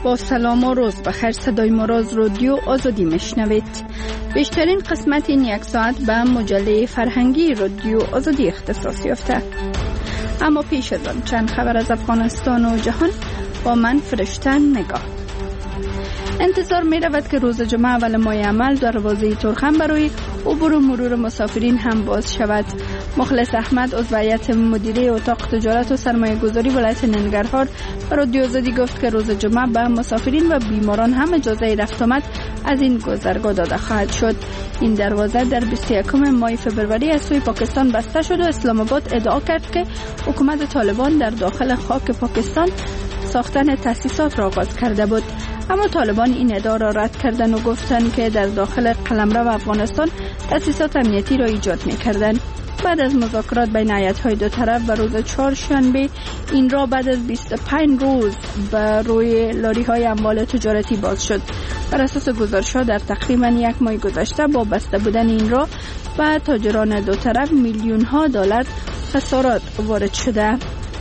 با سلام و روز بخیر. صدای ما را از رادیو آزادی میشنوید. بیشترین قسمت این یک ساعت به مجله فرهنگی رادیو آزادی اختصاص یافته. اما پیش از آن چند خبر از افغانستان و جهان با من فرشته نگاه. انتظار می رود که روز جمعه اول ماه عمل دروازه ترخم برای عبور و مرور مسافرین هم باز شود. مخلص احمد عضو هیئت مدیره اتاق تجارت و سرمایه گذاری ولایت ننگرهار به رادیو آزادی گفت که روز جمعه به مسافرین و بیماران هم اجازه رفت آمد از این گذرگاه داده خواهد شد. این دروازه در 21 ماه فوریه از سوی پاکستان بسته شد و اسلام آباد ادعا کرد که حکومت طالبان در داخل خاک پاکستان ساختن تأسیسات را آغاز کرده بود. اما طالبان این ادعا را رد کردند و گفتند که در داخل قلمرو افغانستان تأسیسات امنیتی را ایجاد می‌کردند. بعد از مذاکرات بین هیئت‌های دو طرف و روز چهارشنبه این را بعد از 25 روز به روی لاری‌های اموال تجارتی باز شد. بر اساس گزارش‌ها در تقریباً یک ماه گذشته با بسته بودن این را به تاجران دو طرف میلیون‌ها دلار خسارات وارد شده.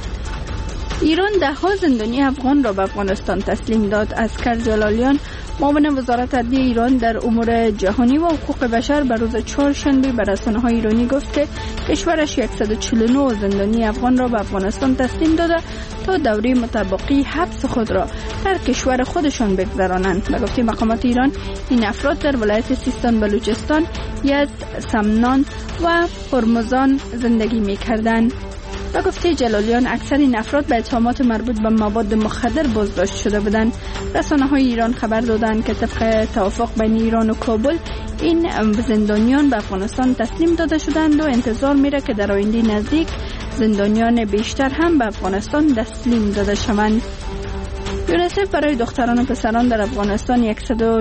ایران 10 زندانی افغان را به افغانستان تسلیم داد. اسکر جلالیان معاون وزارت عدلیه ایران در امور جهانی و حقوق بشر به روز چهارشنبه به رسانه‌های ایرانی گفت که کشورش 149 زندانی افغان را به افغانستان تسلیم داده تا دوره متبقی حبس خود را در کشور خودشان بگذرانند. به گفته مقامات ایران این افراد در ولایت سیستان، بلوچستان، یزد، سمنان و هرمزان زندگی می‌کردند. به گفته جلالیان اکثر این افراد به اتهامات مربوط به مواد مخدر بازداشت شده بودند. رسانه‌های ایران خبر دادند که طبق توافق بین ایران و کابل این زندانیان به افغانستان تسلیم داده شدند و انتظار میره که در آینده نزدیک زندانیان بیشتر هم به افغانستان تسلیم داده شوند. یونیسف برای دختران و پسران در افغانستان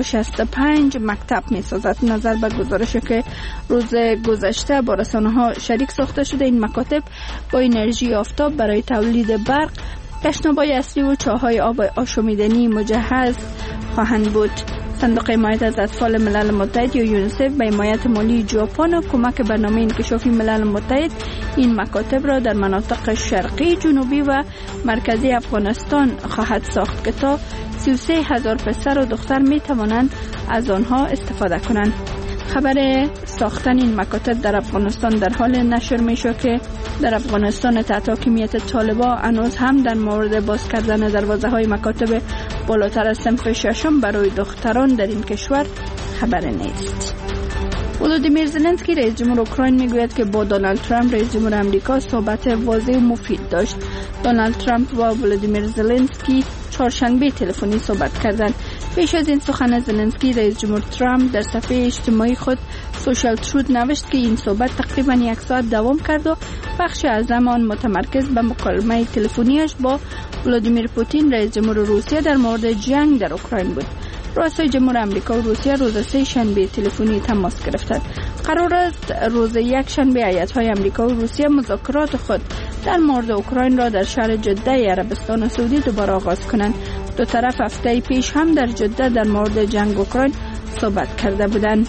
165 مکتب می‌سازد. نظر به گزارشی که روز گذشته با رسانه‌ها شریک ساخته شده، این مکاتب با انرژی آفتاب برای تولید برق، تشنه‌های اصلی و چاه‌های آب آشامیدنی مجهز خواهند بود. صندوق حمایت از اطفال ملل متحد یا یونیسف به حمایت مالی ژاپن و کمک برنامه انکشافی ملل متحد این مکاتب را در مناطق شرقی، جنوبی و مرکزی افغانستان خواهد ساخت که تا 33,000 پسر و دختر می توانند از آنها استفاده کنند. خبر ساختن این مکاتب در افغانستان در حال نشر می شود که در افغانستان تحت حاکمیت طالبان هنوز هم در مورد باز کردن دروازه‌های مکاتب بالاتر از صنف ششم برای دختران در این کشور خبر نیست. ولودیمیر زلنسکی رئیس جمهور اوکراین میگوید که با دونالد ترامپ رئیس جمهور آمریکا صحبت واضح و مفید داشت. دونالد ترامپ و ولودیمیر زلنسکی چهارشنبه تلفنی صحبت کردند. پیش از این سخن زلنسکی رئیس جمهور ترامپ در صفحه اجتماعی خود سوشال ترود نوشت که این صحبت تقریبا 1 ساعت دوام کرد و بخش از آن متمرکز به مکالمه تلفنیش با ولادیمیر پوتین رئیس جمهور روسیه در مورد جنگ در اوکراین بود. رئیس جمهور آمریکا و روسیه روز سه شنبه تلفنی تماس گرفتند. قرار است روز یک شنبه هیئت‌های آمریکا و روسیه مذاکرات خود در مورد اوکراین را در شهر جده عربستان سعودی دوباره آغاز کنند. دو طرف هفته پیش هم در جده در مورد جنگ اوکراین صحبت کرده بودند.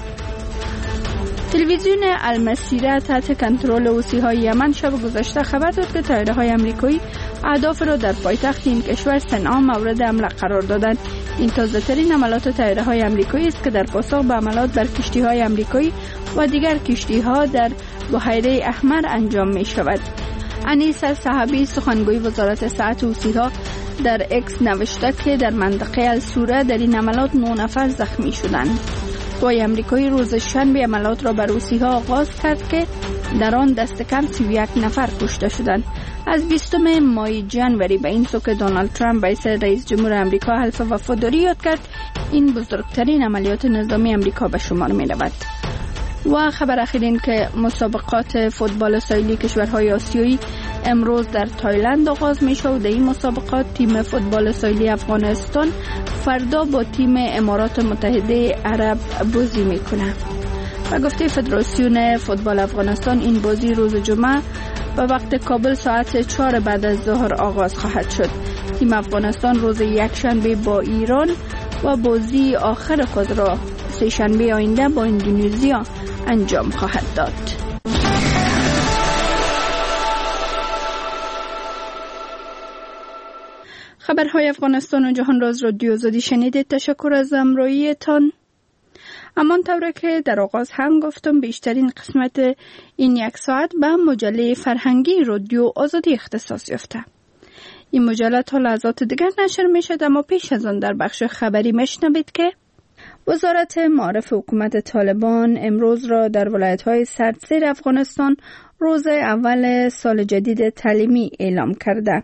تلویزیون المسیره تحت کنترل حوثی‌های یمن شب گذشته خبر داد که طیاره‌های آمریکایی اهداف را در پایتخت این کشور صنعا مورد حمله قرار دادند. این تازه‌ترین حملات طیاره‌های آمریکایی است که در پاسخ به حملات بر کشتی‌های آمریکایی و دیگر کشتی‌ها در بحیره احمر انجام می‌شود. انیس صحابی سخنگوی وزارت صحت حوثی‌ها در اکس نوشته که در منطقه السوره در این حملات 9 نفر زخمی شدند. قوای آمریکایی روز شنبه حملات را بر حوثی‌ها آغاز کرد که در آن دست کم 31 نفر کشته شدند. از 20 ماه ژانویه به این سو که دونالد ترامپ باعث رئیس جمهور آمریکا حلف وفاداری یاد کرد، این بزرگترین عملیات نظامی آمریکا به شمار می رود. و خبر اخیرین که مسابقات فوتبال ساحلی کشورهای آسیایی امروز در تایلند آغاز می شود. در این مسابقات تیم فوتبال ساحلی افغانستان فردا با تیم امارات متحده عرب بازی می کند. و گفته فدراسیون فوتبال افغانستان این بازی روز جمعه به وقت کابل ساعت 4 بعد از ظهر آغاز خواهد شد. تیم افغانستان روز یکشنبه با ایران و بازی آخر خود را سه شنبه آینده با اندونزیا انجام خواهد داد. خبرهای افغانستان و جهان راز رادیو آزادی شنیدید. تشکر از همراهیتان. همانطور که در آغاز هم گفتم بیشترین قسمت این یک ساعت به مجله فرهنگی رادیو آزادی اختصاص یافته. این مجله تا لحظات دیگر نشر می شد، اما پیش از آن در بخش خبری میشنوید که وزارت معارف حکومت طالبان امروز را در ولایت‌های سردسیر افغانستان روز اول سال جدید تعلیمی اعلام کرده.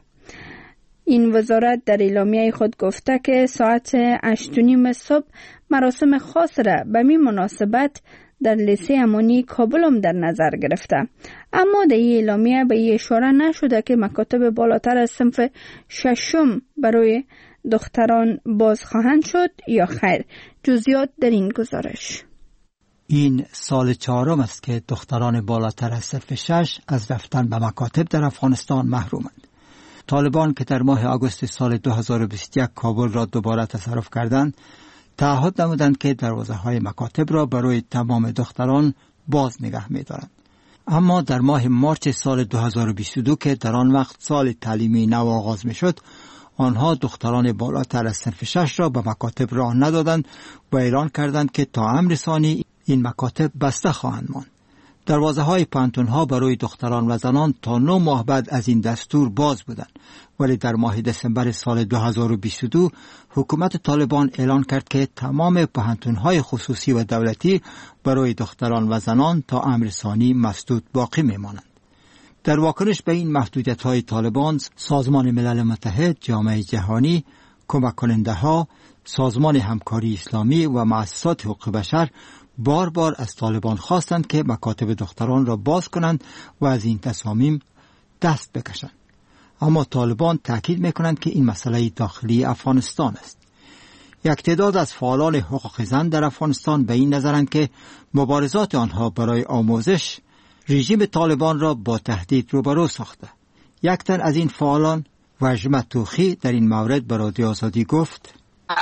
این وزارت در اعلامیه خود گفته که ساعت 8:30 صبح مراسم خاص را به می مناسبت در لیسه امانی کابل هم در نظر گرفته، اما در این اعلامیه به این اشاره نشده که مکاتب بالاتر از صنف 6 برای دختران باز خواهند شد یا خیر. جزئیات در این گزارش. این سال 4 است که دختران بالاتر از صنف 6 از رفتن به مکاتب در افغانستان محرومند. طالبان که در ماه آگوست سال 2021 کابل را دوباره تصرف کردند، تعهد نمودند که دروازه‌های مکاتب را برای تمام دختران باز نگه می‌دارند. اما در ماه مارس سال 2022 که در آن وقت سال تعلیمی نو آغاز می‌شد، آنها دختران بالاتر از صنف 6 را به مکاتب راه ندادند و اعلان کردند که تا امر ثانی این مکاتب بسته خواهند ماند. دروازه‌های پانتون‌ها برای دختران و زنان تا 9 ماه بعد از این دستور باز بودند، ولی در ماه دسامبر سال 2022 حکومت طالبان اعلان کرد که تمام پانتون‌های خصوصی و دولتی برای دختران و زنان تا امر ثانی مسدود باقی می‌مانند. در واکنش به این محدودیت‌های طالبان، سازمان ملل متحد، جامعه جهانی، کمک کننده‌ها، سازمان همکاری اسلامی و مؤسسات حقوق بشر بار بار از طالبان خواستند که مکاتب دختران را باز کنند و از این تصامیم دست بکشند. اما طالبان تاکید می‌کنند که این مسئله داخلی افغانستان است. یک تعداد از فعالان حقوق زن در افغانستان به این نظرند که مبارزات آنها برای آموزش رژیم طالبان را با تهدید روبرو ساخته. یک تن از این فعالان، وجمه توخی، در این مورد به رادیو آزادی گفت: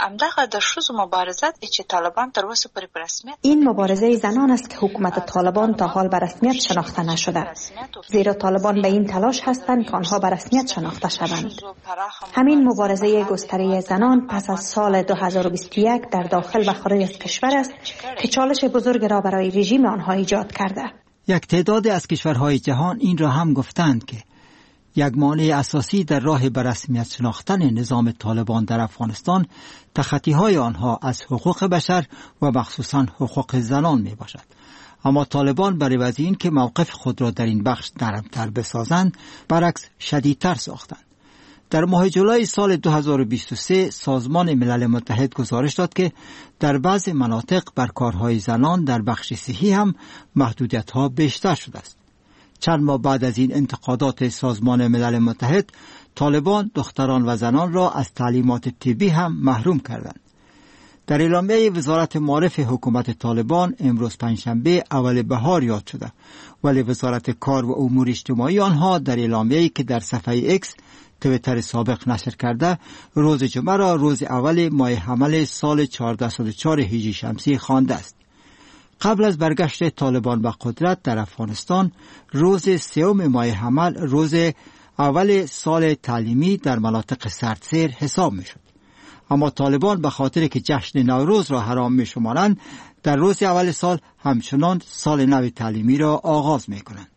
این مبارزه زنان است که حکومت طالبان تا حال به رسمیت شناخته نشده، زیرا طالبان به این تلاش هستند که آنها به رسمیت شناخته شوند. همین مبارزه گستره زنان پس از سال 2021 در داخل و خارج از کشور است که چالش بزرگ را برای رژیم آنها ایجاد کرده. یک تعداد از کشورهای جهان این را هم گفتند که یک مانع اساسی در راه به رسمیت شناختن نظام طالبان در افغانستان تخطی‌های آنها از حقوق بشر و مخصوصاً حقوق زنان می باشد. اما طالبان برای عوض این که موقف خود را در این بخش نرمتر بسازند، برعکس شدیدتر ساختند. در ماه جولای سال 2023 سازمان ملل متحد گزارش داد که در بعض مناطق بر کارهای زنان در بخش صحی هم محدودیت‌ها بیشتر شده است. چند ماه بعد از این انتقادات سازمان ملل متحد، طالبان دختران و زنان را از تعلیمات طبی هم محروم کردند. در اعلامیه وزارت معارف حکومت طالبان امروز پنجشنبه اول بهار یاد شده، ولی وزارت کار و امور اجتماعی آنها در اعلامیه‌ای که در صفحه ایکس توییتر سابق نشر کرده، روز جمعه را روز اول ماه حمل سال 1404 هجری شمسی خوانده است. قبل از برگشت طالبان به قدرت در افغانستان، روز 3 ماه حمل روز اول سال تعلیمی در مناطق سردسیر حساب می شد. اما طالبان به خاطر که جشن نوروز را حرام می شمارند، در روز اول سال همچنان سال نو تعلیمی را آغاز می کنند.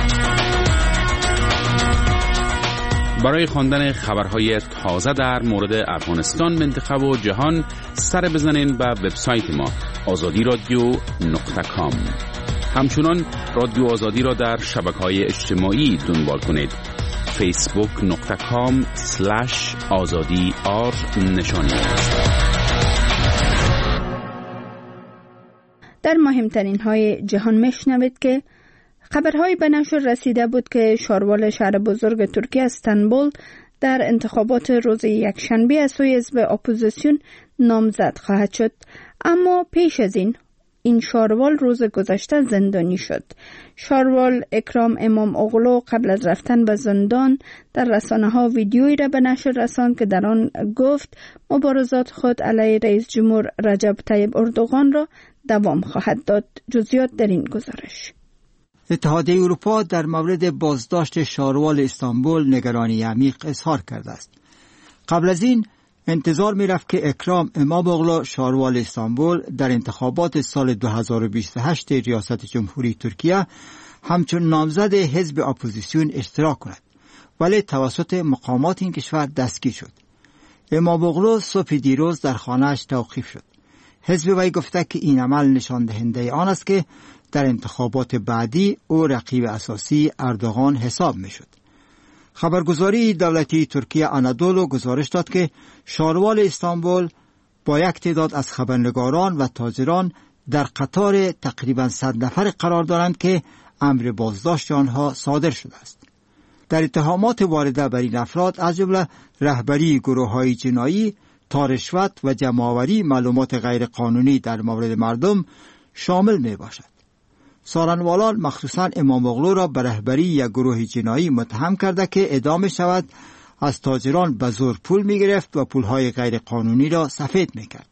برای خواندن خبرهای تازه در مورد افغانستان، منطقه و جهان سر بزنین به وبسایت ما azadi.radio.com. همچنان رادیو آزادی را در شبکه‌های اجتماعی دنبال کنید. facebook.com/azadi_r نشانی است. در مهمترین های جهان میشنوید که خبرهای به نشر رسیده بود که شاروال شهر بزرگ ترکیه استانبول در انتخابات روز یکشنبه از سوی حزب اپوزیسیون نامزد خواهد شد، اما پیش از این شاروال روز گذشته زندانی شد. شاروال اکرام امام اغلو قبل از رفتن به زندان در رسانه‌ها ویدیویی را به نشر رساند که در آن گفت مبارزات خود علیه رئیس جمهور رجب طیب اردوغان را دوام خواهد داد. جزئیات در این گزارش. اتحادیه اروپا در مورد بازداشت شاروال استانبول نگرانی عمیق اظهار کرده است. قبل از این انتظار می رفت که اکرام اماموغلو شاروال استانبول در انتخابات سال 2028 ریاست جمهوری ترکیه همچون نامزد حزب اپوزیسیون اشتراک کند، ولی توسط مقامات این کشور دستگیر شد. اماموغلو صبح دیروز در خانه‌اش توقیف شد. حزب وی گفته که این عمل نشان دهنده آن است که در انتخابات بعدی او رقیب اساسی اردوغان حساب می شد. خبرگزاری دولتی ترکیه آنادولو گزارش داد که شاروال استانبول با یک تعداد از خبرنگاران و تاجران در قطار تقریباً 100 نفر قرار دارند که امر بازداشت آنها صادر شده است. در اتهامات وارده بر این افراد از جمله رهبری گروه‌های جنایی، تا رشوت و جمع‌آوری معلومات غیر قانونی در مورد مردم شامل می باشد. سارنوالان مخصوصاً اماموغلو را به رهبری یک گروه جنایی متهم کرده که ادامه شود از تاجران به زور پول می گرفت و پولهای غیر قانونی را سفید می کرد.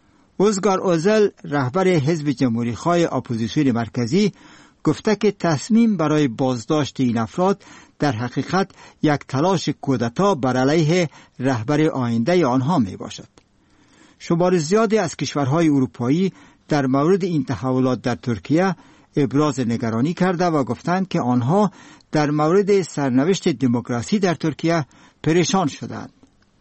اوزگار اوزل رهبر حزب جمهوری خواه اپوزیسیون مرکزی گفته که تصمیم برای بازداشت این افراد در حقیقت یک تلاش کودتا بر علیه رهبر آینده آنها می باشد. شمار زیادی از کشورهای اروپایی در مورد این تحولات در ترکیه ابراز نگرانی کرده و گفتند که آنها در مورد سرنوشت دموکراسی در ترکیه پریشان شدند.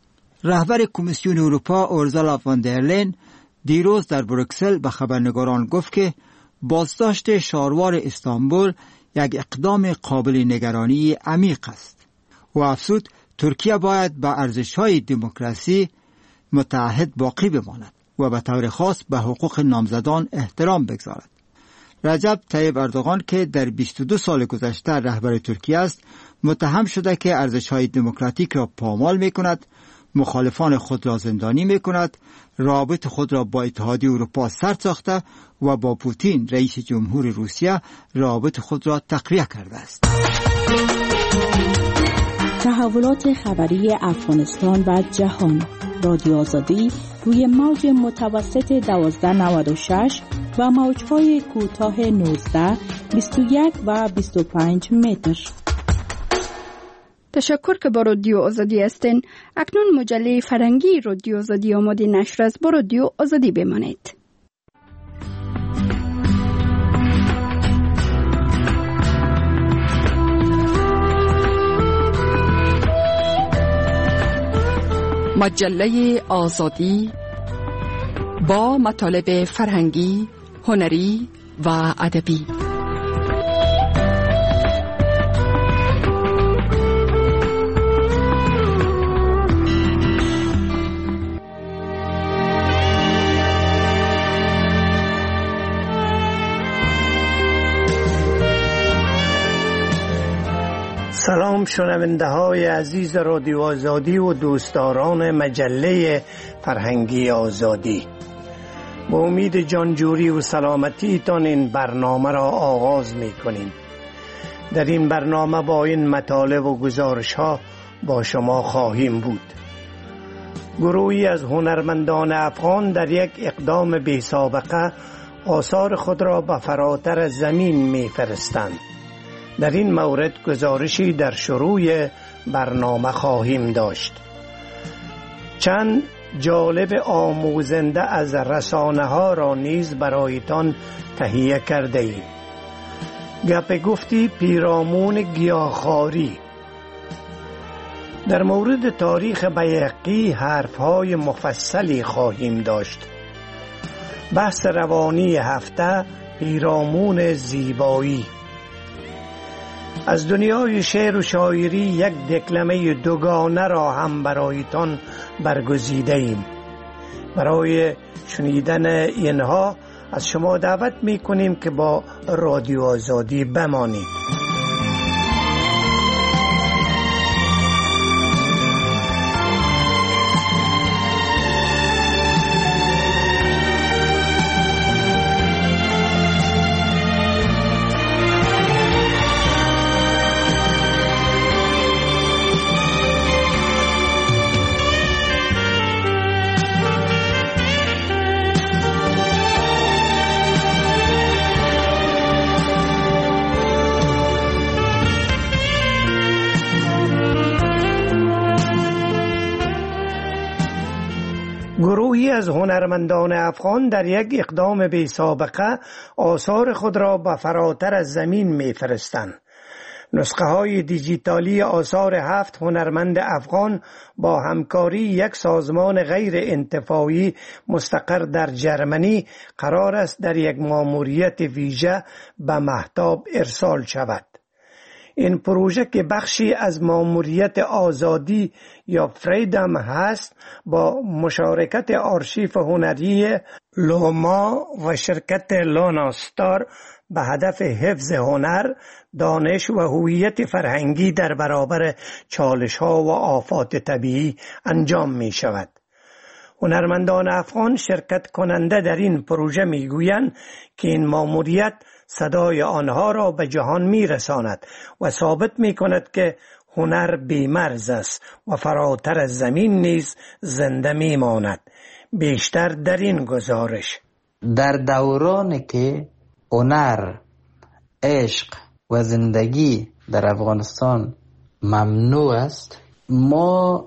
رهبر کمیسیون اروپا اورزالا وان در لین دیروز در بروکسل به خبرنگاران گفت که بازداشت شاروال استانبول یک اقدام قابل نگرانی عمیق است. و افزود ترکیه باید به ارزش‌های دموکراسی متعهد باقی بماند و به طور خاص به حقوق نامزدان احترام بگذارد. رجب طیب اردوغان که در 22 سال گذشته رهبر ترکیه است، متهم شده که ارزش‌های دموکراتیک را پامال می‌کند، مخالفان خود را زندانی می‌کند، رابط خود را با اتحادیه اروپا سرد ساخته و با پوتین رئیس جمهور روسیه رابط خود را تقویه کرده است. تحولات خبری افغانستان و جهان. رادیو آزادی روی موج متوسط 1296 و موج‌های کوتاه 19، 21 و 25 متر. تشکر که با رادیو آزادی هستین. اکنون مجله فرهنگی رادیو آزادی آماده نشر است. با رادیو آزادی بمانید. مجله آزادی با مطالب فرهنگی، هنری و ادبی. سلام شنونده های عزیز رادیو آزادی و دوستداران مجله فرهنگی آزادی. با امید جانجوری و سلامتی تان این برنامه را آغاز می کنیم. در این برنامه با این مطالب و گزارش ها با شما خواهیم بود. گروهی از هنرمندان افغان در یک اقدام بی سابقه آثار خود را به فراتر از زمین می فرستند. در این مورد گزارشی در شروع برنامه خواهیم داشت. چند جالب آموزنده از رسانه ها را نیز برایتان تهیه کرده ایم. گپ گفتی پیرامون گیاهخواری. در مورد تاریخ بیهقی حرفهای مفصلی خواهیم داشت. بحث روانی هفته پیرامون زیبایی. از دنیای شعر و شاعری یک دکلمه دوگانه را هم برایتان برگزیده ایم. برای شنیدن اینها از شما دعوت می کنیم که با رادیو آزادی بمانید. گروهی از هنرمندان افغان در یک اقدام بی سابقه آثار خود را به فراتر از زمین می‌فرستند. نسخه های دیجیتالی آثار 7 هنرمند افغان با همکاری یک سازمان غیر انتفاعی مستقر در جرمنی قرار است در یک ماموریت ویژه به مهتاب ارسال شود. این پروژه که بخشی از ماموریت آزادی یا فریدم هست، با مشارکت آرشیف هنری لوما و شرکت لوناستار به هدف حفظ هنر، دانش و هویت فرهنگی در برابر چالش‌ها و آفات طبیعی انجام می شود. هنرمندان افغان شرکت کننده در این پروژه می گویند که این ماموریت صدای آنها را به جهان می رساند و ثابت می کند که هنر بی‌مرز است و فراتر از زمین نیز زنده می ماند. بیشتر در این گزارش. در دورانی که هنر، عشق و زندگی در افغانستان ممنوع است، ما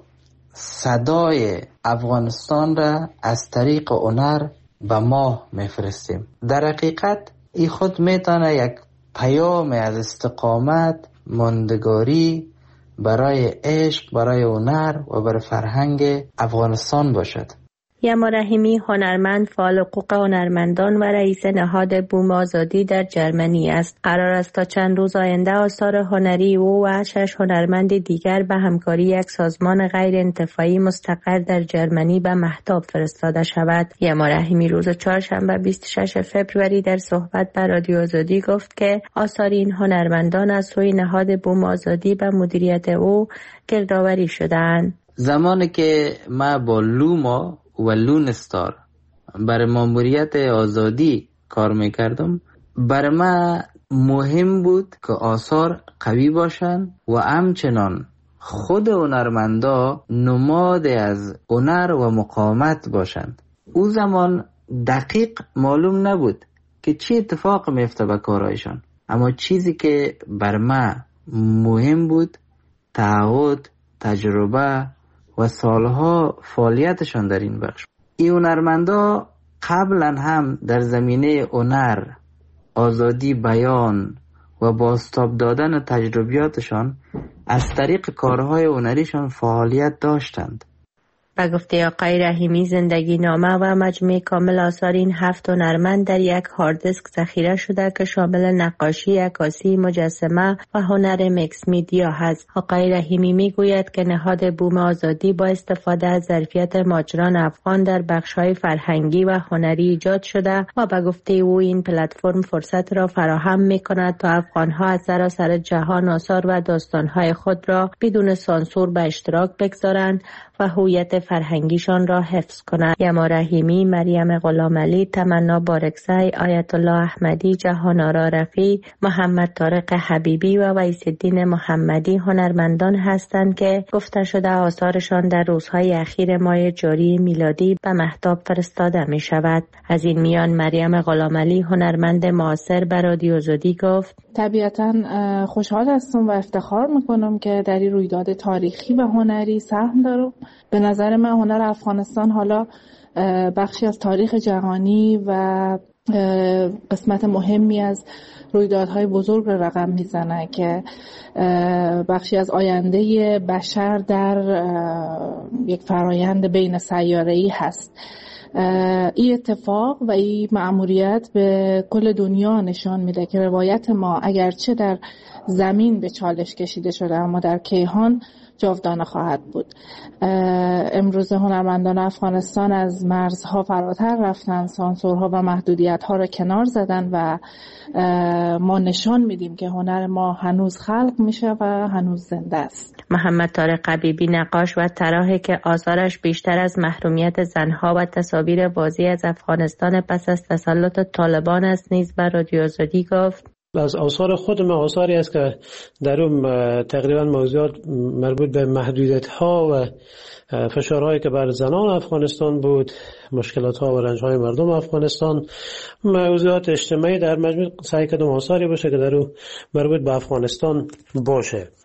صدای افغانستان را از طریق هنر به ماه میفرستیم. در حقیقت این خود میتونه یک پیام از استقامت، ماندگاری برای عشق، برای هنر و برای فرهنگ افغانستان باشد. یما رحیمی هنرمند، فعال حقوق هنرمندان و رئیس نهاد بوم آزادی در جرمنی است. قرار است تا چند روز آینده آثار هنری او و 6 هنرمند دیگر به همکاری یک سازمان غیر انتفاعی مستقر در جرمنی به مهتاب فرستاده شود. یما رحیمی روز چهارشنبه 26 فوریه در صحبت با رادیو آزادی گفت که آثار این هنرمندان از سوی نهاد بوم آزادی به مدیریت او گردآوری شدند. زمانی که ما با لوما و لونستار برای ماموریت آزادی کار میکردم، برای ما مهم بود که آثار قوی باشند و همچنان خود هنرمندا نماد از هنر و مقاومت باشند. او زمان دقیق معلوم نبود که چی اتفاق میفته به کارهایشان، اما چیزی که بر ما مهم بود تعهد، تجربه و سالها فعالیتشان در این بخش. این هنرمندا قبلا هم در زمینه هنر، آزادی بیان و بازتاب دادن تجربیاتشان از طریق کارهای هنریشان فعالیت داشتند. به گفته آقای رحیمی، زندگی نامه و مجموعه کامل آثار این 7 هنرمند در یک هارد دیسک ذخیره شده که شامل نقاشی، عکاسی، مجسمه و هنر میکس میدیا هست. آقای رحیمی میگوید که نهاد بوم آزادی با استفاده از ظرفیت ماجران افغان در بخش‌های فرهنگی و هنری ایجاد شده و به گفته او این پلتفرم فرصت را فراهم می‌کند تا افغان‌ها از سراسر جهان آثار و داستان‌های خود را بدون سانسور به اشتراک بگذارند و هویت فرهنگیشان را حفظ کنند. یما رحیمی، مریم غلامعلی، تمنا بارکزی، آیت الله احمدی، جهان آرا رفیع، محمد طارق حبیبی و ویس الدین محمدی هنرمندان هستند که گفته شده آثارشان در روزهای اخیر ماه جاری میلادی به مهتاب فرستاده می شود. از این میان مریم غلامعلی هنرمند معاصر به رادیو آزادی گفت: طبیعتاً خوشحال هستم و افتخار میکنم که در این رویداد تاریخی و هنری سهم دارم. به نظر من هنر افغانستان حالا بخشی از تاریخ جهانی و قسمت مهمی از رویدادهای بزرگ را رقم میزنه که بخشی از آینده بشر در یک فرایند بین سیاره‌ای هست. این اتفاق و این مأموریت به کل دنیا نشان میده که روایت ما اگرچه در زمین به چالش کشیده شده اما در کیهان جاودانه خواهد بود. امروز هنرمندان افغانستان از مرزها فراتر رفتن، سانسورها و محدودیت‌ها را کنار زدن و ما نشان میدیم که هنر ما هنوز خلق میشه و هنوز زنده است. محمد طارق حبیبی، نقاش و طراحی که آثارش بیشتر از محرومیت زنها و تصاویر بازی از افغانستان پس از تسلط طالبان است، نیز به رادیو آزادی گفت: از آثار خود من آثاری است که در اون تقریبا موضوعات مربوط به محدودیت‌ها و فشارهایی که بر زنان افغانستان بود، مشکلات‌ها و رنج‌های مردم افغانستان، موضوعات اجتماعی در مجموع سعی کردم آثاری باشه که در اون مربوط به افغانستان باشه.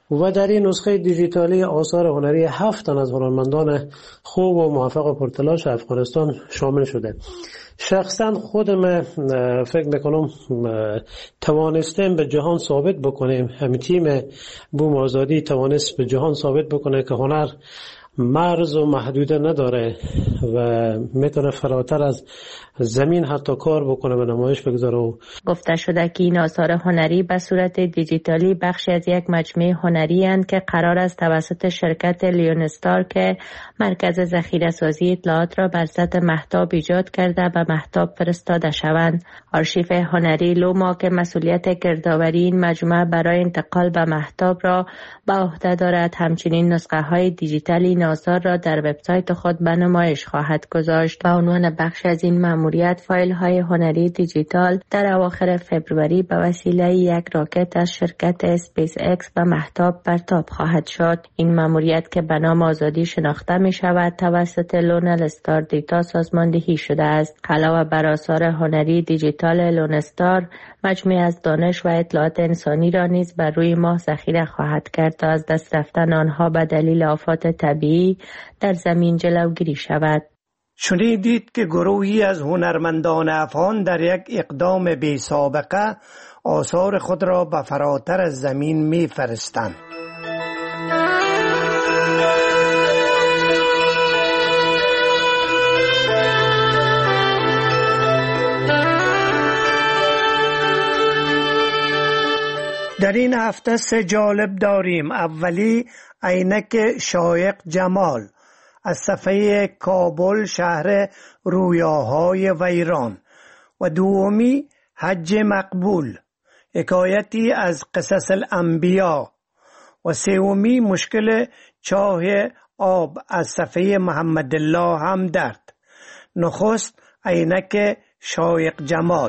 و در این نسخه دیجیتالی آثار هنری 7 تن از هنرمندان خوب و موفق و پرتلاش افغانستان شامل شده. شخصا خودم فکر میکنم توانستیم به جهان ثابت بکنیم، همین تیم بوم آزادی توانست به جهان ثابت بکنه که هنر مرز و محدوده نداره و میتونه فراتر از زمین حتی کار بکنه و نمایش بگذاره. گفته شده که این آثار هنری به صورت دیجیتالی بخشی از یک مجموعه هنری اند که قرار است توسط شرکت لیون استار که مرکز ذخیره سازی اطلاعات را بر سطح مهتاب ایجاد کرده به مهتاب فرستاده شوند. آرشیو هنری لوما که مسئولیت گردآوری این مجموعه برای انتقال به مهتاب را به عهده دارد، همچنین نسخه های دیجیتالی این آثار را در وبسایت خود به نمایش خواهد گذاشت. به عنوان بخش از این مأموریت فایل های هنری دیجیتال در اواخر فبروری به وسیله یک راکت از شرکت اسپیس اکس به مهتاب پرتاب خواهد شد. این مأموریت که به نام آزادی شناخته می شود توسط لونل استار دیتا سازماندهی شده است. علاوه بر آثار هنری دیجیتال لون استار، مجموعه از دانش و اطلاعات انسانی را نیز بر روی ماه ذخیره خواهد کرد تا از دست رفتن آنها به دلیل آفات طبیعی در زمین جلوگیری شود. شنیدید که گروهی از هنرمندان افغان در یک اقدام بی سابقه آثار خود را به فراتر از زمین می فرستند. در این هفته 3 جالب داریم. اولی عینک شایق جمال از صفحه کابل شهر رویاهای ویران و دومی حج مقبول حکایتی از قصص الانبیا و سومی مشکل چاه آب از صفحه محمد الله همدرد. نخست عینک شایق جمال.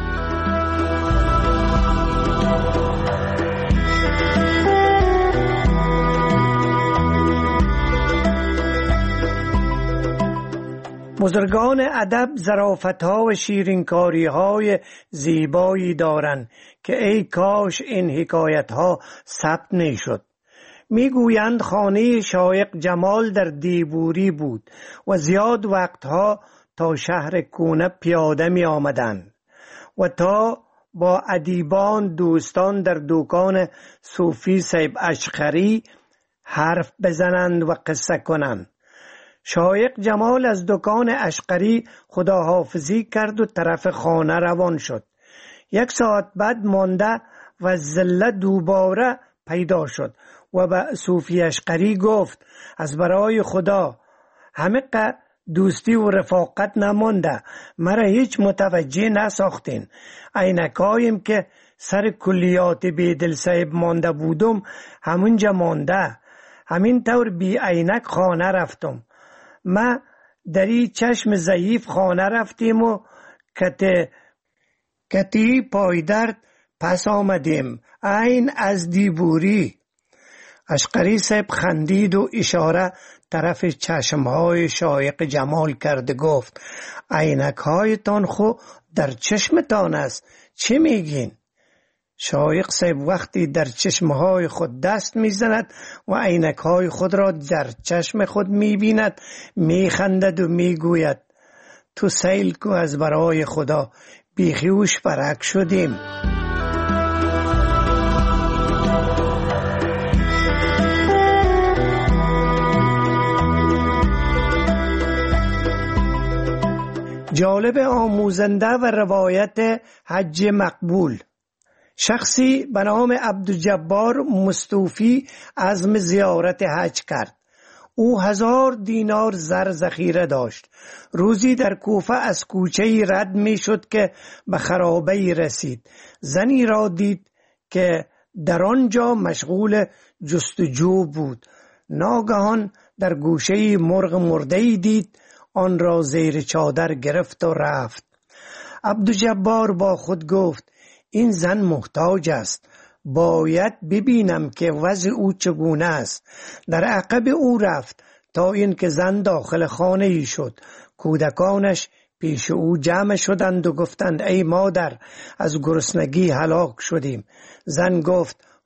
بزرگان ادب ظرافت‌ها و شیرینکاری‌های زیبایی دارند که ای کاش این حکایت‌ها ثبت نشد. میگویند خانه شایق جمال در دیبوری بود و زیاد وقتها تا شهر کونه پیاده می آمدند و تا با ادیبان دوستان در دکان صوفی صاحب اشقری حرف بزنند و قصه کنند. شایق جمال از دکان اشقری خداحافظی کرد و طرف خانه روان شد. 1 ساعت بعد مانده و زله دوباره پیدا شد و به صوفی اشقری گفت از برای خدا همه دوستی و رفاقت نمانده، مرا هیچ متوجه نساختین. عینکایم که سر کلیات بیدل صاحب مانده بودم همونجا مانده، همین طور بی عینک خانه رفتم. ما در این چشم ضعیف خانه رفتیم و کتی پایدرد پس آمدیم. عین از دیبوری. اشقری صاحب خندید و اشاره طرف چشمهای شایق جمال کرد، گفت عینک هایتان خو در چشمتان است، چه میگین؟ شایق صاحب وقتی در چشمهای خود دست میزند و عینک های خود را در چشم خود میبیند میخندد و میگوید تو سیل کو از برای خدا، بیخیوش برک شدیم. جالب آموزنده و روایت حج مقبول. شخصی به نام عبدالجبار مستوفی عزم زیارت حج کرد. او 1000 دینار زر ذخیره داشت. روزی در کوفه از کوچه‌ای رد می شد که به خرابه‌ای رسید. زنی را دید که در آنجا مشغول جستجو بود. ناگهان در گوشه‌ای مرغ مرده‌ای دید، آن را زیر چادر گرفت و رفت. عبدالجبار با خود گفت این زن محتاج است، باید ببینم که وضع او چگونه است. در عقب او رفت تا اینکه زن داخل خانه ای شد. کودکانش پیش او جمع شدند و گفتند ای مادر، از گرسنگی هلاک شدیم. زن گفت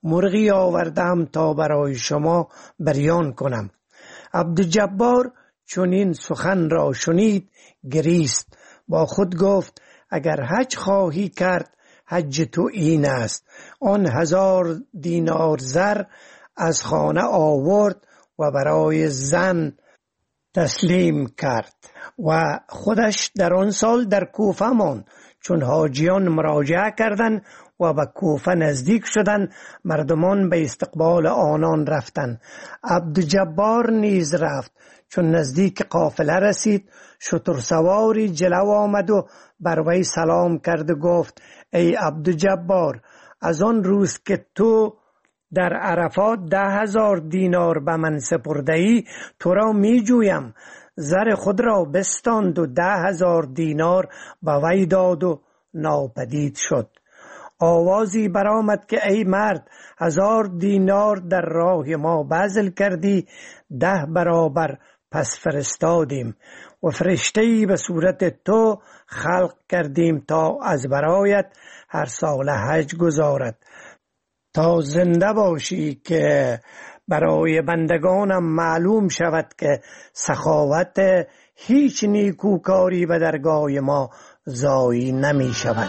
مرغی آوردم تا برای شما بیان کنم. عبدالجبار چون این سخن را شنید گریست، با خود گفت اگر حج خواهی کرد حج تو این است. آن 1000 دینار زر از خانه آورد و برای زن تسلیم کرد و خودش در آن سال در کوفه ماند. چون حاجیان مراجعه کردند و به کوفه نزدیک شدند، مردمان به استقبال آنان رفتند. عبدالجبار نیز رفت. چون نزدیک قافله رسید، شترسواری جلو آمد و بر وی سلام کرد و گفت ای عبدالجبار، از آن روز که تو در عرفات 10,000 دینار به من سپرده ای، تو را می جویم. زر خود را بستاند و 10,000 دینار به وی داد و ناپدید شد. آوازی برآمد که ای مرد، 1000 دینار در راه ما بذل کردی، 10 برابر پس فرستادیم و فرشته‌ای به صورت تو خلق کردیم تا از برایت هر سال حج گزارد. تا زنده باشی که برای بندگانم معلوم شود که سخاوت هیچ نیکوکاری به درگاه ما ضایع نمی شود.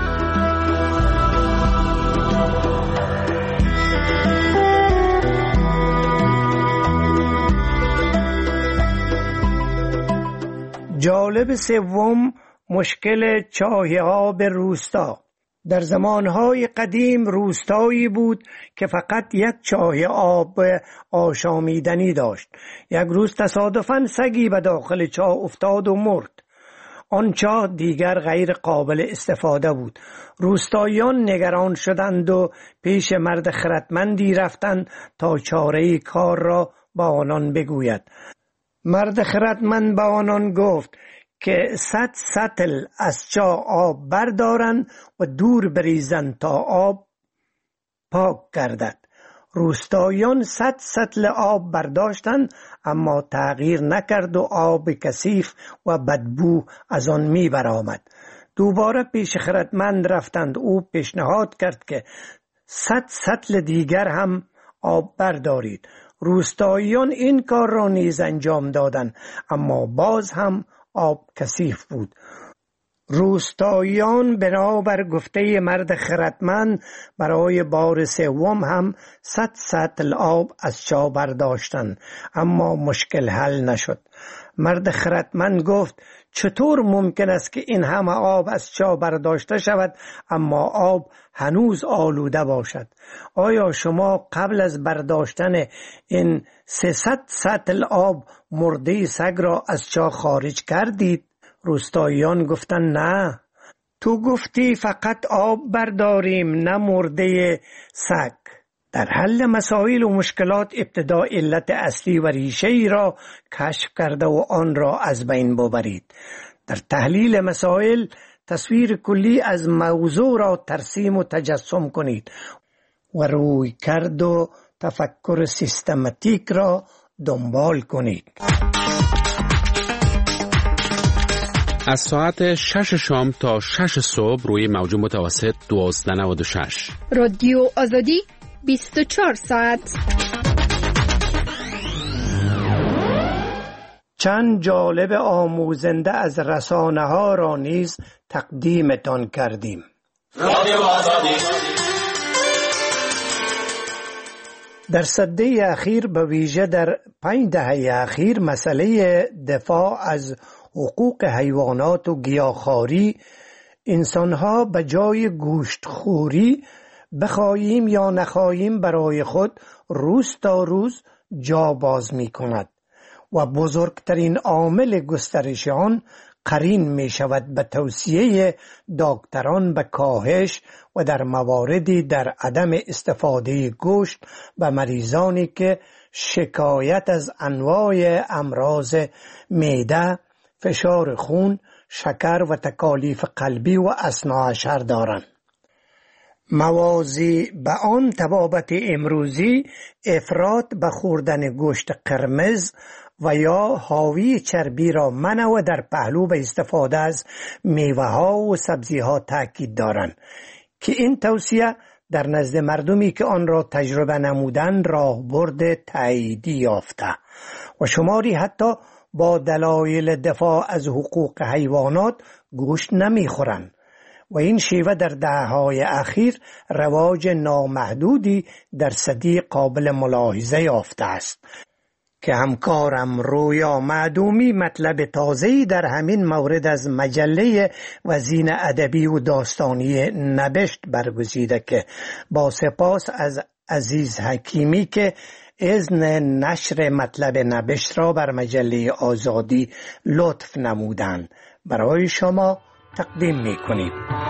جالب سوم، مشکل چاه آب روستا. در زمانهای قدیم روستایی بود که فقط یک چاه آب آشامیدنی داشت. یک روز تصادفاً سگی به داخل چاه افتاد و مرد. آن چاه دیگر غیر قابل استفاده بود. روستاییان نگران شدند و پیش مرد خردمندی رفتند تا چاره کار را با آنان بگوید. مرد خردمند به آنان گفت که 100 سطل از چاه آب بردارند و دور بریزند تا آب پاک گردد. روستاییان 100 سطل آب برداشتند، اما تغییر نکرد و آب کثیف و بدبو از آن می برآمد. دوباره پیش خردمند رفتند. او پیشنهاد کرد که 100 سطل دیگر هم آب بردارید. روستاییان این کار را نیز انجام دادند، اما باز هم آب کثیف بود. روستاییان بنابر گفته مرد خردمند برای بار سوم هم 100 سطل آب از چاه برداشتند، اما مشکل حل نشد. مرد خردمند گفت چطور ممکن است که این همه آب از چاه برداشته شود اما آب هنوز آلوده باشد؟ آیا شما قبل از برداشتن این 300 سطل آب مرده سگ را از چاه خارج کردید؟ روستاییان گفتند نه، تو گفتی فقط آب برداریم، نه مرده سگ. در حل مسائل و مشکلات ابتدا علت اصلی و ریشه ای را کشف کرده و آن را از بین ببرید. در تحلیل مسائل تصویر کلی از موضوع را ترسیم و تجسم کنید و روی کرد و تفکر سیستماتیک را دنبال کنید. از ساعت 6 شام تا 6 صبح روی موج متوسط 1296 رادیو آزادی 24 ساعت. چند جالب آموزنده از رسانه ها را نیز تقدیمتان کردیم. رادیو آزادی. در سده اخیر به ویژه در 5 دهه اخیر مسئله دفاع از حقوق حیوانات و گیاهخواری، انسانها به جای گوشتخوری بخواهیم یا نخواهیم برای خود روز تا روز جا باز می کند و بزرگترین عامل گسترش آن قرین می شود به توصیه دکتران به کاهش و در مواردی در عدم استفاده گوشت به مریضانی که شکایت از انواع امراض معده، فشار خون، شکر و تکالیف قلبی و اثناعشر دارند. موازی به آن طبابت امروزی افراط به خوردن گوشت قرمز و یا حاوی چربی را منع و در پهلو به استفاده از میوه ها و سبزی ها تاکید دارند که این توصیه در نزد مردمی که آن را تجربه نمودند راهبرد تاییدی یافته و شماری حتی با دلایل دفاع از حقوق حیوانات گوشت نمیخورند و این شیوه در دهه‌های اخیر رواج نامحدودی در صدی قابل ملاحظه یافته است که همکارم رویا معدومی مطلب تازه‌ای در همین مورد از مجله وزین ادبی و داستانی نبشت برگزیده که با سپاس از عزیز حکیمی که اذن نشر مطلب نبشت را بر مجله آزادی لطف نمودند برای شما تقدیم می‌کنیم.